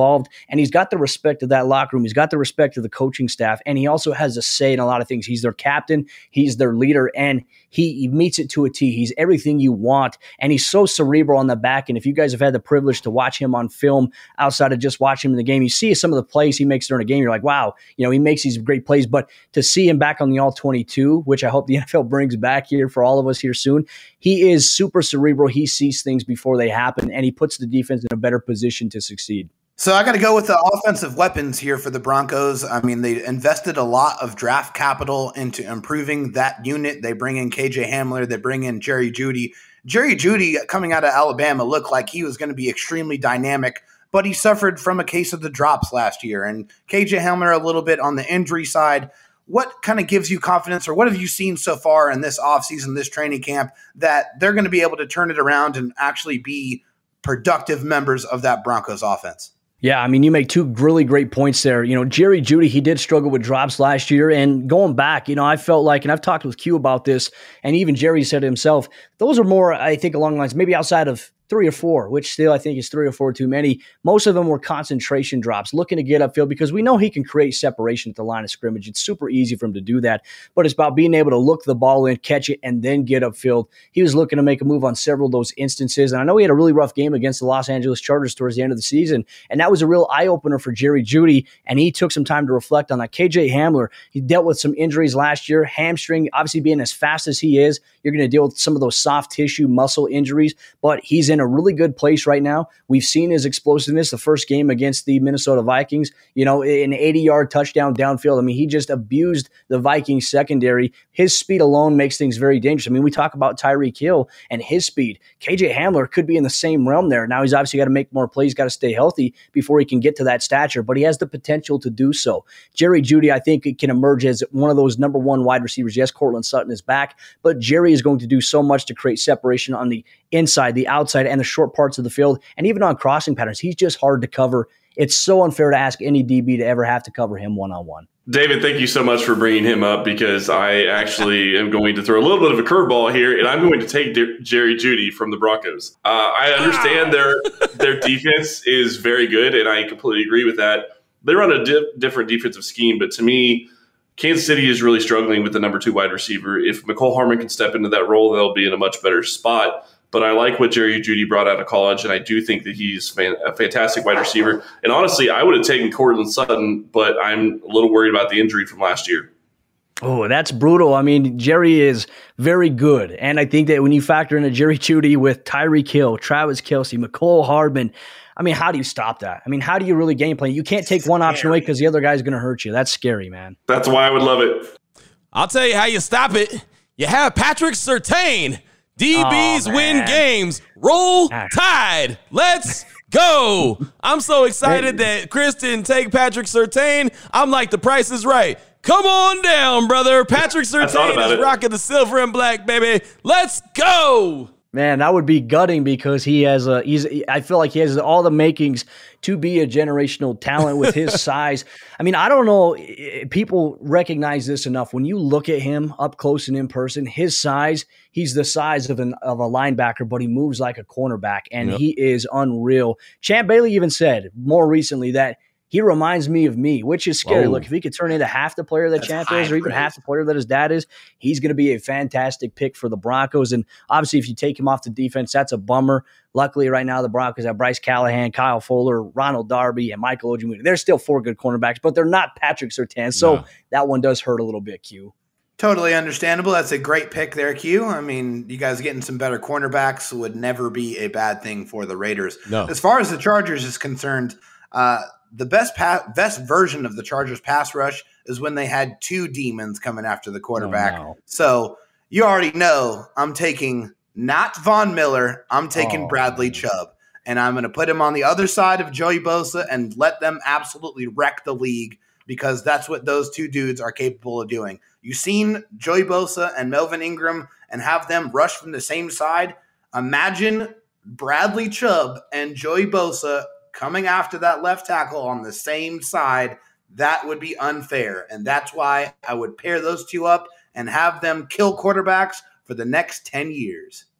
S11: involved, and he's got the respect of that locker room. He's got the respect of the coaching staff, and he also has a say in a lot of things. He's their captain, he's their leader, and he, he meets it to a T. He's everything you want, and he's so cerebral on the back end. If you guys have had the privilege to watch him on film outside of just watching him in the game, you see some of the plays he makes during a game. You're like, wow, you know, he makes these great plays, but to see him back on the all twenty-two, which I hope the N F L brings back here for all of us here soon, he is super cerebral. He sees things before they happen, and he puts the defense in a better position to succeed.
S10: So I got to go with the offensive weapons here for the Broncos. I mean, they invested a lot of draft capital into improving that unit. They bring in K J Hamler. They bring in Jerry Jeudy. Jerry Jeudy, coming out of Alabama, looked like he was going to be extremely dynamic, but he suffered from a case of the drops last year. And K J Hamler a little bit on the injury side. What kind of gives you confidence, or what have you seen so far in this offseason, this training camp, that they're going to be able to turn it around and actually be productive members of that Broncos offense?
S11: Yeah, I mean, you make two really great points there. You know, Jerry Jeudy, he did struggle with drops last year. And going back, you know, I felt like, and I've talked with Q about this, and even Jerry said it himself, those are more, I think, along the lines, maybe outside of three or four, which still I think is three or four too many. Most of them were concentration drops, looking to get upfield, because we know he can create separation at the line of scrimmage. It's super easy for him to do that, but it's about being able to look the ball in, catch it, and then get upfield. He was looking to make a move on several of those instances, and I know he had a really rough game against the Los Angeles Chargers towards the end of the season, and that was a real eye-opener for Jerry Jeudy, and he took some time to reflect on that. K J Hamler, he dealt with some injuries last year, hamstring, obviously being as fast as he is, you're going to deal with some of those soft tissue muscle injuries, but he's in a really good place right now. We've seen his explosiveness the first game against the Minnesota Vikings, you know, an eighty-yard touchdown downfield. I mean, he just abused the Vikings secondary. His speed alone makes things very dangerous. I mean, we talk about Tyreek Hill and his speed. K J Hamler could be in the same realm there. Now he's obviously got to make more plays, got to stay healthy before he can get to that stature, but he has the potential to do so. Jerry Jeudy, I think, can emerge as one of those number one wide receivers. Yes, Cortland Sutton is back, but Jerry is going to do so much to create separation on the inside, the outside, and the short parts of the field, and even on crossing patterns. He's just hard to cover. It's so unfair to ask any D B to ever have to cover him one-on-one.
S9: David, thank you so much for bringing him up, because I actually am going to throw a little bit of a curveball here, and I'm going to take D- Jerry Jeudy from the Broncos. Uh, I understand their their defense is very good, and I completely agree with that. They run a di- different defensive scheme, but to me, Kansas City is really struggling with the number two wide receiver. If Mecole Hardman can step into that role, they'll be in a much better spot. But I like what Jerry Jeudy brought out of college, and I do think that he's fan- a fantastic wide receiver. And honestly, I would have taken Cortland Sutton, but I'm a little worried about the injury from last year.
S11: Oh, that's brutal. I mean, Jerry is very good. And I think that when you factor in a Jerry Jeudy with Tyreek Hill, Travis Kelce, Mecole Hardman, I mean, how do you stop that? I mean, how do you really game plan? You can't take one option away because the other guy's going to hurt you. That's scary, man.
S9: That's why I would love it.
S4: I'll tell you how you stop it. You have Patrick Surtain. D Bs oh, win games. Roll Tide. Let's go. I'm so excited that Chris didn't take Patrick Surtain. I'm like, the price is right. Come on down, brother. Patrick Surtain is rocking the silver and black, baby. Let's go.
S11: Man, that would be gutting, because he has a. He's. I feel like he has all the makings to be a generational talent with his size. I mean, I don't know. People recognize this enough. When you look at him up close and in person, his size, he's the size of an of a linebacker, but he moves like a cornerback, and yep. he is unreal. Champ Bailey even said more recently that he reminds me of me, which is scary. Whoa. Look, if he could turn into half the player that That's Champ is, or even praise. half the player that his dad is, he's going to be a fantastic pick for the Broncos. And obviously, if you take him off the defense, that's a bummer. Luckily, right now, the Broncos have Bryce Callahan, Kyle Fuller, Ronald Darby, and Michael Ojemudia. They're still four good cornerbacks, but they're not Patrick Surtain. So no. that one does hurt a little bit, Q.
S10: Totally understandable. That's a great pick there, Q. I mean, you guys getting some better cornerbacks would never be a bad thing for the Raiders.
S4: No.
S10: As far as the Chargers is concerned, uh, the best pa- best version of the Chargers pass rush is when they had two demons coming after the quarterback. Oh, no. So you already know I'm taking not Von Miller. I'm taking oh, Bradley man. Chubb. And I'm going to put him on the other side of Joey Bosa and let them absolutely wreck the league, because that's what those two dudes are capable of doing. You've seen Joey Bosa and Melvin Ingram and have them rush from the same side. Imagine Bradley Chubb and Joey Bosa coming after that left tackle on the same side. That would be unfair. And that's why I would pair those two up and have them kill quarterbacks for the next ten years.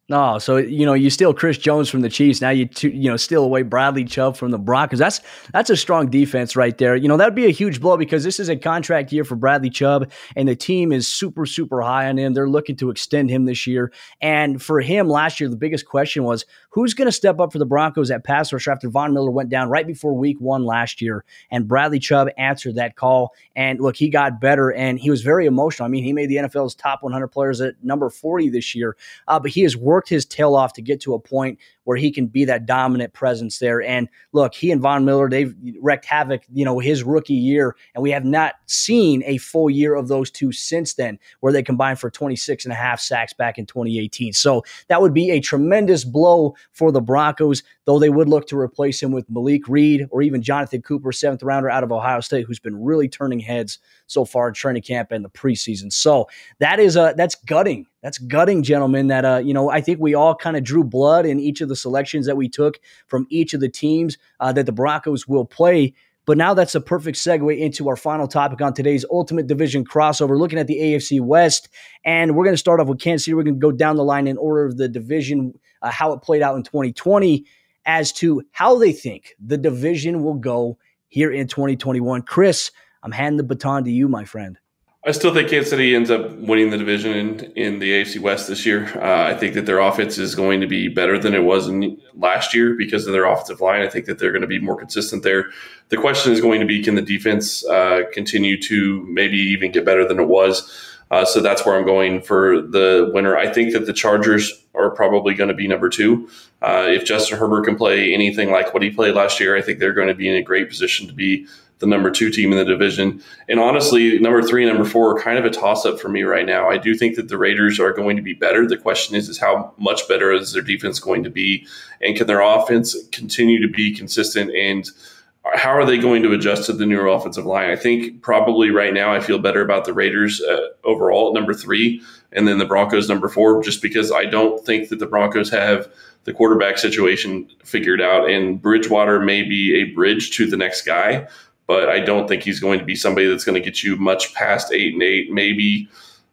S11: No, so you know you steal Chris Jones from the Chiefs. Now you you know steal away Bradley Chubb from the Broncos. That's that's a strong defense right there. You know that'd be a huge blow because this is a contract year for Bradley Chubb, and the team is super super high on him. They're looking to extend him this year. And for him last year, the biggest question was who's going to step up for the Broncos at pass rush after Von Miller went down right before Week One last year, and Bradley Chubb answered that call. And look, he got better, and he was very emotional. I mean, he made the N F L's top one hundred players at number forty this year, uh, but he has worked worked his tail off to get to a point where he can be that dominant presence there. And look, he and Von Miller, they've wreaked havoc, you know, his rookie year, and we have not seen a full year of those two since then, where they combined for twenty-six and a half sacks back in twenty eighteen. So that would be a tremendous blow for the Broncos, though they would look to replace him with Malik Reed or even Jonathan Cooper, seventh rounder out of Ohio State, who's been really turning heads so far in training camp and the preseason. So that is a, that's gutting. That's gutting, gentlemen, that, uh, you know, I think we all kind of drew blood in each of the selections that we took from each of the teams uh, that the Broncos will play. But now that's a perfect segue into our final topic on today's Ultimate Division crossover, looking at the A F C West. And we're going to start off with Kansas City. We're going to go down the line in order of the division, uh, how it played out in twenty twenty, as to how they think the division will go here in twenty twenty-one. Chris, I'm handing the baton to you, my friend.
S9: I still think Kansas City ends up winning the division in, in the A F C West this year. Uh, I think that their offense is going to be better than it was in last year because of their offensive line. I think that they're going to be more consistent there. The question is going to be, can the defense uh, continue to maybe even get better than it was? Uh, so that's where I'm going for the winner. I think that the Chargers are probably going to be number two. Uh, if Justin Herbert can play anything like what he played last year, I think they're going to be in a great position to be the number two team in the division. And honestly, number three and number four are kind of a toss-up for me right now. I do think that the Raiders are going to be better. The question is, is how much better is their defense going to be? And can their offense continue to be consistent? And how are they going to adjust to the newer offensive line? I think probably right now I feel better about the Raiders uh, overall at number three, and then the Broncos number four, just because I don't think that the Broncos have the quarterback situation figured out. And Bridgewater may be a bridge to the next guy, but I don't think he's going to be somebody that's going to get you much past eight and eight. Maybe,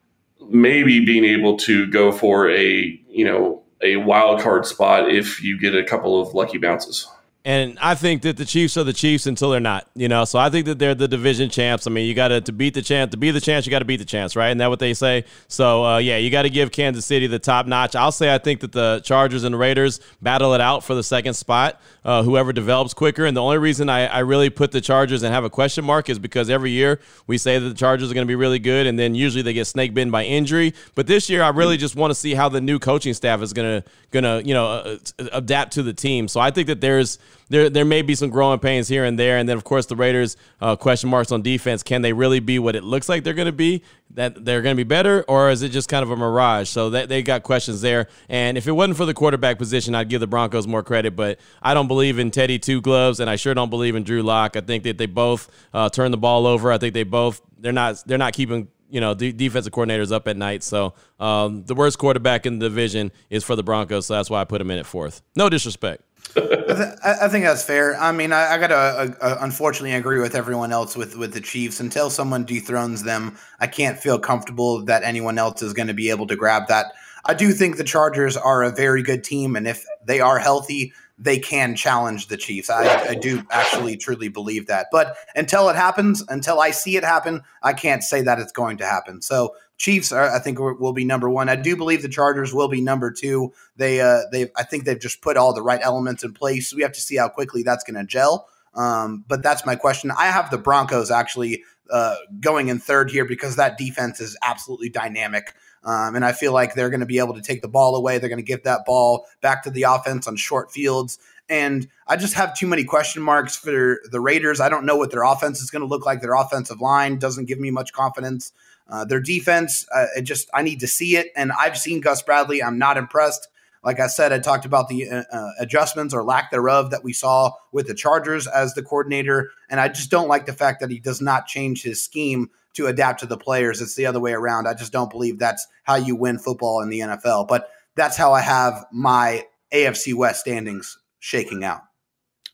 S9: maybe being able to go for a you know a wild card spot if you get a couple of lucky bounces.
S4: And I think that the Chiefs are the Chiefs until they're not, you know. So I think that they're the division champs. I mean, you got to to beat the champ, to be the champs, you got to beat the champs, right? Isn't that what they say? So uh, yeah, you got to give Kansas City the top notch. I'll say I think that the Chargers and the Raiders battle it out for the second spot. Uh, whoever develops quicker. And the only reason I, I really put the Chargers and have a question mark is because every year we say that the Chargers are going to be really good, and then usually they get snake bitten by injury. But this year, I really just want to see how the new coaching staff is going to going to you know uh, adapt to the team. So I think that there's There there may be some growing pains here and there. And then, of course, the Raiders, uh, question marks on defense. Can they really be what it looks like they're going to be, that they're going to be better, or is it just kind of a mirage? So that, they got questions there. And if it wasn't for the quarterback position, I'd give the Broncos more credit. But I don't believe in Teddy Two Gloves, and I sure don't believe in Drew Lock. I think that they both uh, turn the ball over. I think they both they're not they're not keeping you know de- defensive coordinators up at night. So um, the worst quarterback in the division is for the Broncos. So that's why I put him in at fourth. No disrespect.
S10: I, th- I think that's fair. I mean, I, I got to uh, uh, unfortunately agree with everyone else with, with the Chiefs. Until someone dethrones them, I can't feel comfortable that anyone else is going to be able to grab that. I do think the Chargers are a very good team, and if they are healthy, they can challenge the Chiefs. I, I do actually truly believe that. But until it happens, until I see it happen, I can't say that it's going to happen. So Chiefs, are, I think, will be number one. I do believe the Chargers will be number two. They, uh, they, I think they've just put all the right elements in place. We have to see how quickly that's going to gel. Um, but that's my question. I have the Broncos actually uh, going in third here because that defense is absolutely dynamic. Um, and I feel like they're going to be able to take the ball away. They're going to give that ball back to the offense on short fields. And I just have too many question marks for the Raiders. I don't know what their offense is going to look like. Their offensive line doesn't give me much confidence. Uh, their defense, uh, it just I need to see it. And I've seen Gus Bradley. I'm not impressed. Like I said, I talked about the uh, uh, adjustments or lack thereof that we saw with the Chargers as the coordinator. And I just don't like the fact that he does not change his scheme to adapt to the players. It's the other way around. I just don't believe that's how you win football in the N F L. But that's how I have my A F C West standings shaking out.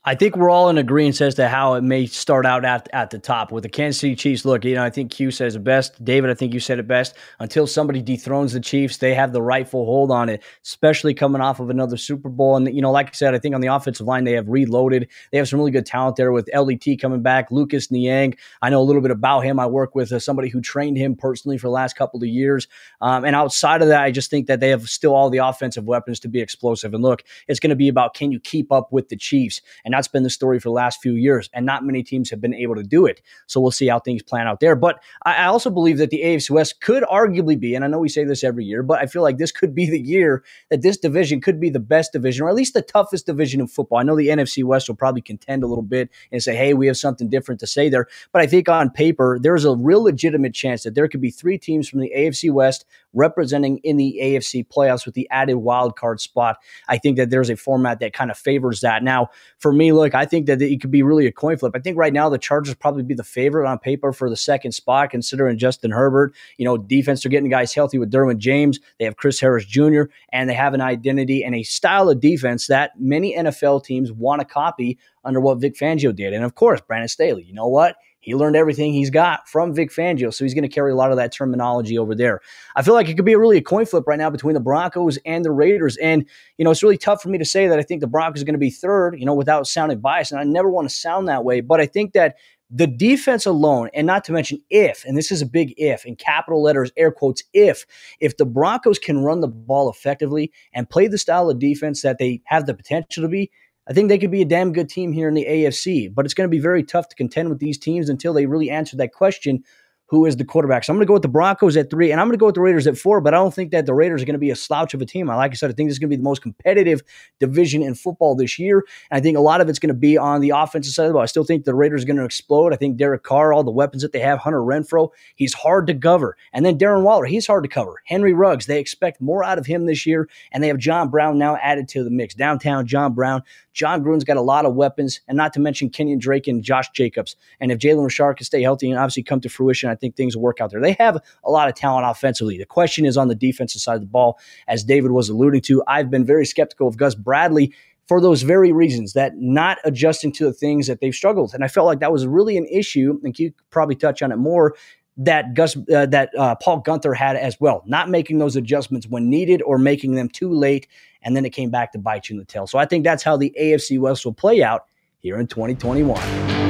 S11: I think we're all in agreement as to how it may start out at, at the top with the Kansas City Chiefs. Look, you know, I think Q says it best. David, I think you said it best. Until somebody dethrones the Chiefs, they have the rightful hold on it, especially coming off of another Super Bowl. And, you know, like I said, I think on the offensive line, they have reloaded. They have some really good talent there with L E T coming back, Lucas Niang. I know a little bit about him. I work with uh, somebody who trained him personally for the last couple of years. Um, and outside of that, I just think that they have still all the offensive weapons to be explosive. And look, it's going to be about, can you keep up with the Chiefs? And that's been the story for the last few years, and not many teams have been able to do it. So we'll see how things plan out there. But I also believe that the A F C West could arguably be, and I know we say this every year, but I feel like this could be the year that this division could be the best division, or at least the toughest division in football. I know the N F C West will probably contend a little bit and say, hey, we have something different to say there. But I think on paper, there's a real legitimate chance that there could be three teams from the A F C West representing in the A F C playoffs with the added wild card spot. I think that there's a format that kind of favors that. Now, for me, look, I think that it could be really a coin flip. I think right now the Chargers probably be the favorite on paper for the second spot, considering Justin Herbert. You know, defense, they're getting guys healthy with Derwin James. They have Chris Harris Junior, and they have an identity and a style of defense that many N F L teams want to copy under what Vic Fangio did. And of course, Brandon Staley, you know what? He learned everything he's got from Vic Fangio, so he's going to carry a lot of that terminology over there. I feel like it could be a really a coin flip right now between the Broncos and the Raiders. And, you know, it's really tough for me to say that I think the Broncos are going to be third, you know, without sounding biased. And I never want to sound that way. But I think that the defense alone, and not to mention if, and this is a big if, in capital letters, air quotes, if, if the Broncos can run the ball effectively and play the style of defense that they have the potential to be, I think they could be a damn good team here in the A F C, but it's going to be very tough to contend with these teams until they really answer that question, who is the quarterback? So I'm going to go with the Broncos at three, and I'm going to go with the Raiders at four, but I don't think that the Raiders are going to be a slouch of a team. Like I said, I think this is going to be the most competitive division in football this year, and I think a lot of it's going to be on the offensive side of the ball. I still think the Raiders are going to explode. I think Derek Carr, all the weapons that they have, Hunter Renfrow, he's hard to cover. And then Darren Waller, he's hard to cover. Henry Ruggs, they expect more out of him this year, and they have John Brown now added to the mix. Downtown John Brown. John Gruden's got a lot of weapons, and not to mention Kenyon Drake and Josh Jacobs. And if Jalen Richard can stay healthy and obviously come to fruition, I think things will work out there. They have a lot of talent offensively. The question is on the defensive side of the ball, as David was alluding to. I've been very skeptical of Gus Bradley for those very reasons, that not adjusting to the things that they've struggled. And I felt like that was really an issue, and you could probably touch on it more, that Gus, uh, that uh, Paul Guenther had as well, not making those adjustments when needed or making them too late, and then it came back to bite you in the tail. So I think that's how the A F C West will play out here in twenty twenty-one.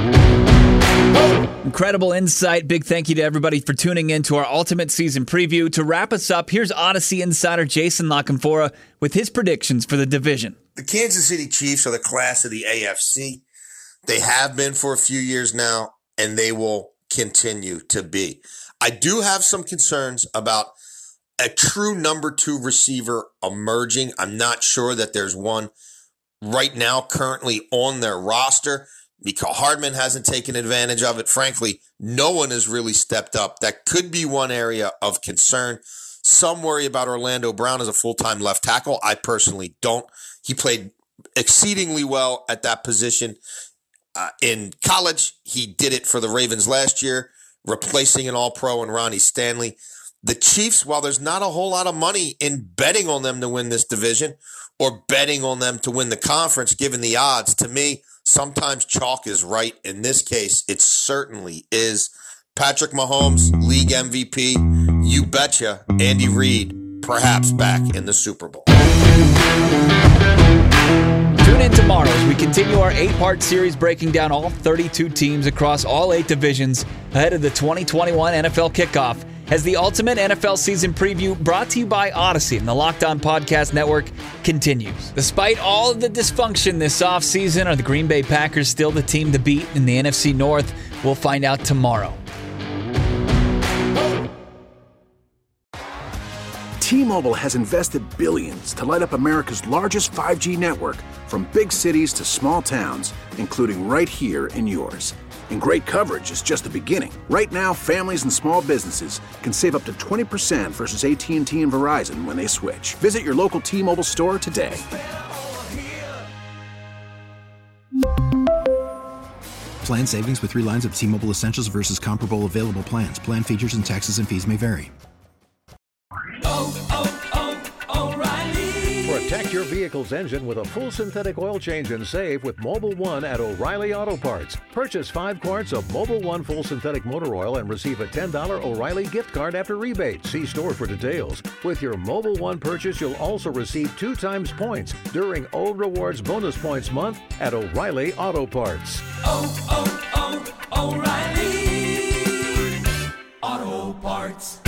S7: Incredible insight. Big thank you to everybody for tuning in to our Ultimate Season Preview. To wrap us up, here's Odyssey insider Jason Lockenfora with his predictions for the division.
S8: The Kansas City Chiefs are the class of the A F C. They have been for a few years now, and they will continue to be. I do have some concerns about a true number two receiver emerging. I'm not sure that there's one right now currently on their roster. Mecole Hardman hasn't taken advantage of it. Frankly, no one has really stepped up. That could be one area of concern. Some worry about Orlando Brown as a full-time left tackle. I personally don't. He played exceedingly well at that position uh, in college. He did it for the Ravens last year, replacing an all-pro in Ronnie Stanley. The Chiefs, while there's not a whole lot of money in betting on them to win this division or betting on them to win the conference, given the odds, to me, sometimes chalk is right. In this case, it certainly is. Patrick Mahomes, league M V P. You betcha. Andy Reid, perhaps back in the Super Bowl.
S7: Tune in tomorrow as we continue our eight-part series breaking down all thirty-two teams across all eight divisions ahead of the twenty twenty-one N F L kickoff, as the Ultimate N F L Season Preview, brought to you by Odyssey and the Locked On Podcast Network, continues. Despite all of the dysfunction this offseason, are the Green Bay Packers still the team to beat in the N F C North? We'll find out tomorrow.
S5: T-Mobile has invested billions to light up America's largest five G network, from big cities to small towns, including right here in yours. And great coverage is just the beginning. Right now, families and small businesses can save up to twenty percent versus A T and T and Verizon when they switch. Visit your local T-Mobile store today.
S6: Plan savings with three lines of T-Mobile Essentials versus comparable available plans. Plan features and taxes and fees may vary.
S14: Oh, oh, oh, O'Reilly.
S15: For a
S14: Protect your vehicle's engine with a full synthetic oil change and save with Mobil one at O'Reilly Auto Parts. Purchase five quarts of Mobil one full synthetic motor oil and receive a ten dollars O'Reilly gift card after rebate. See store for details. With your Mobil one purchase, you'll also receive two times points during O Rewards Bonus Points Month at O'Reilly Auto Parts.
S15: Oh, oh, oh, O'Reilly Auto Parts.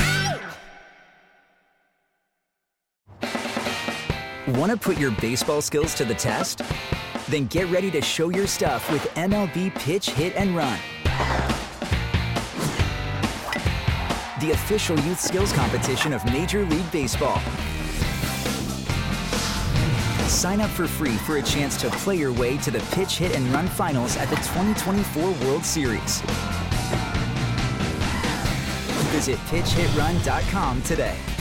S16: Want to put your baseball skills to the test? Then get ready to show your stuff with M L B Pitch, Hit, and Run. The official youth skills competition of Major League Baseball. Sign up for free for a chance to play your way to the Pitch, Hit, and Run finals at the twenty twenty-four World Series. Visit pitch hit run dot com today.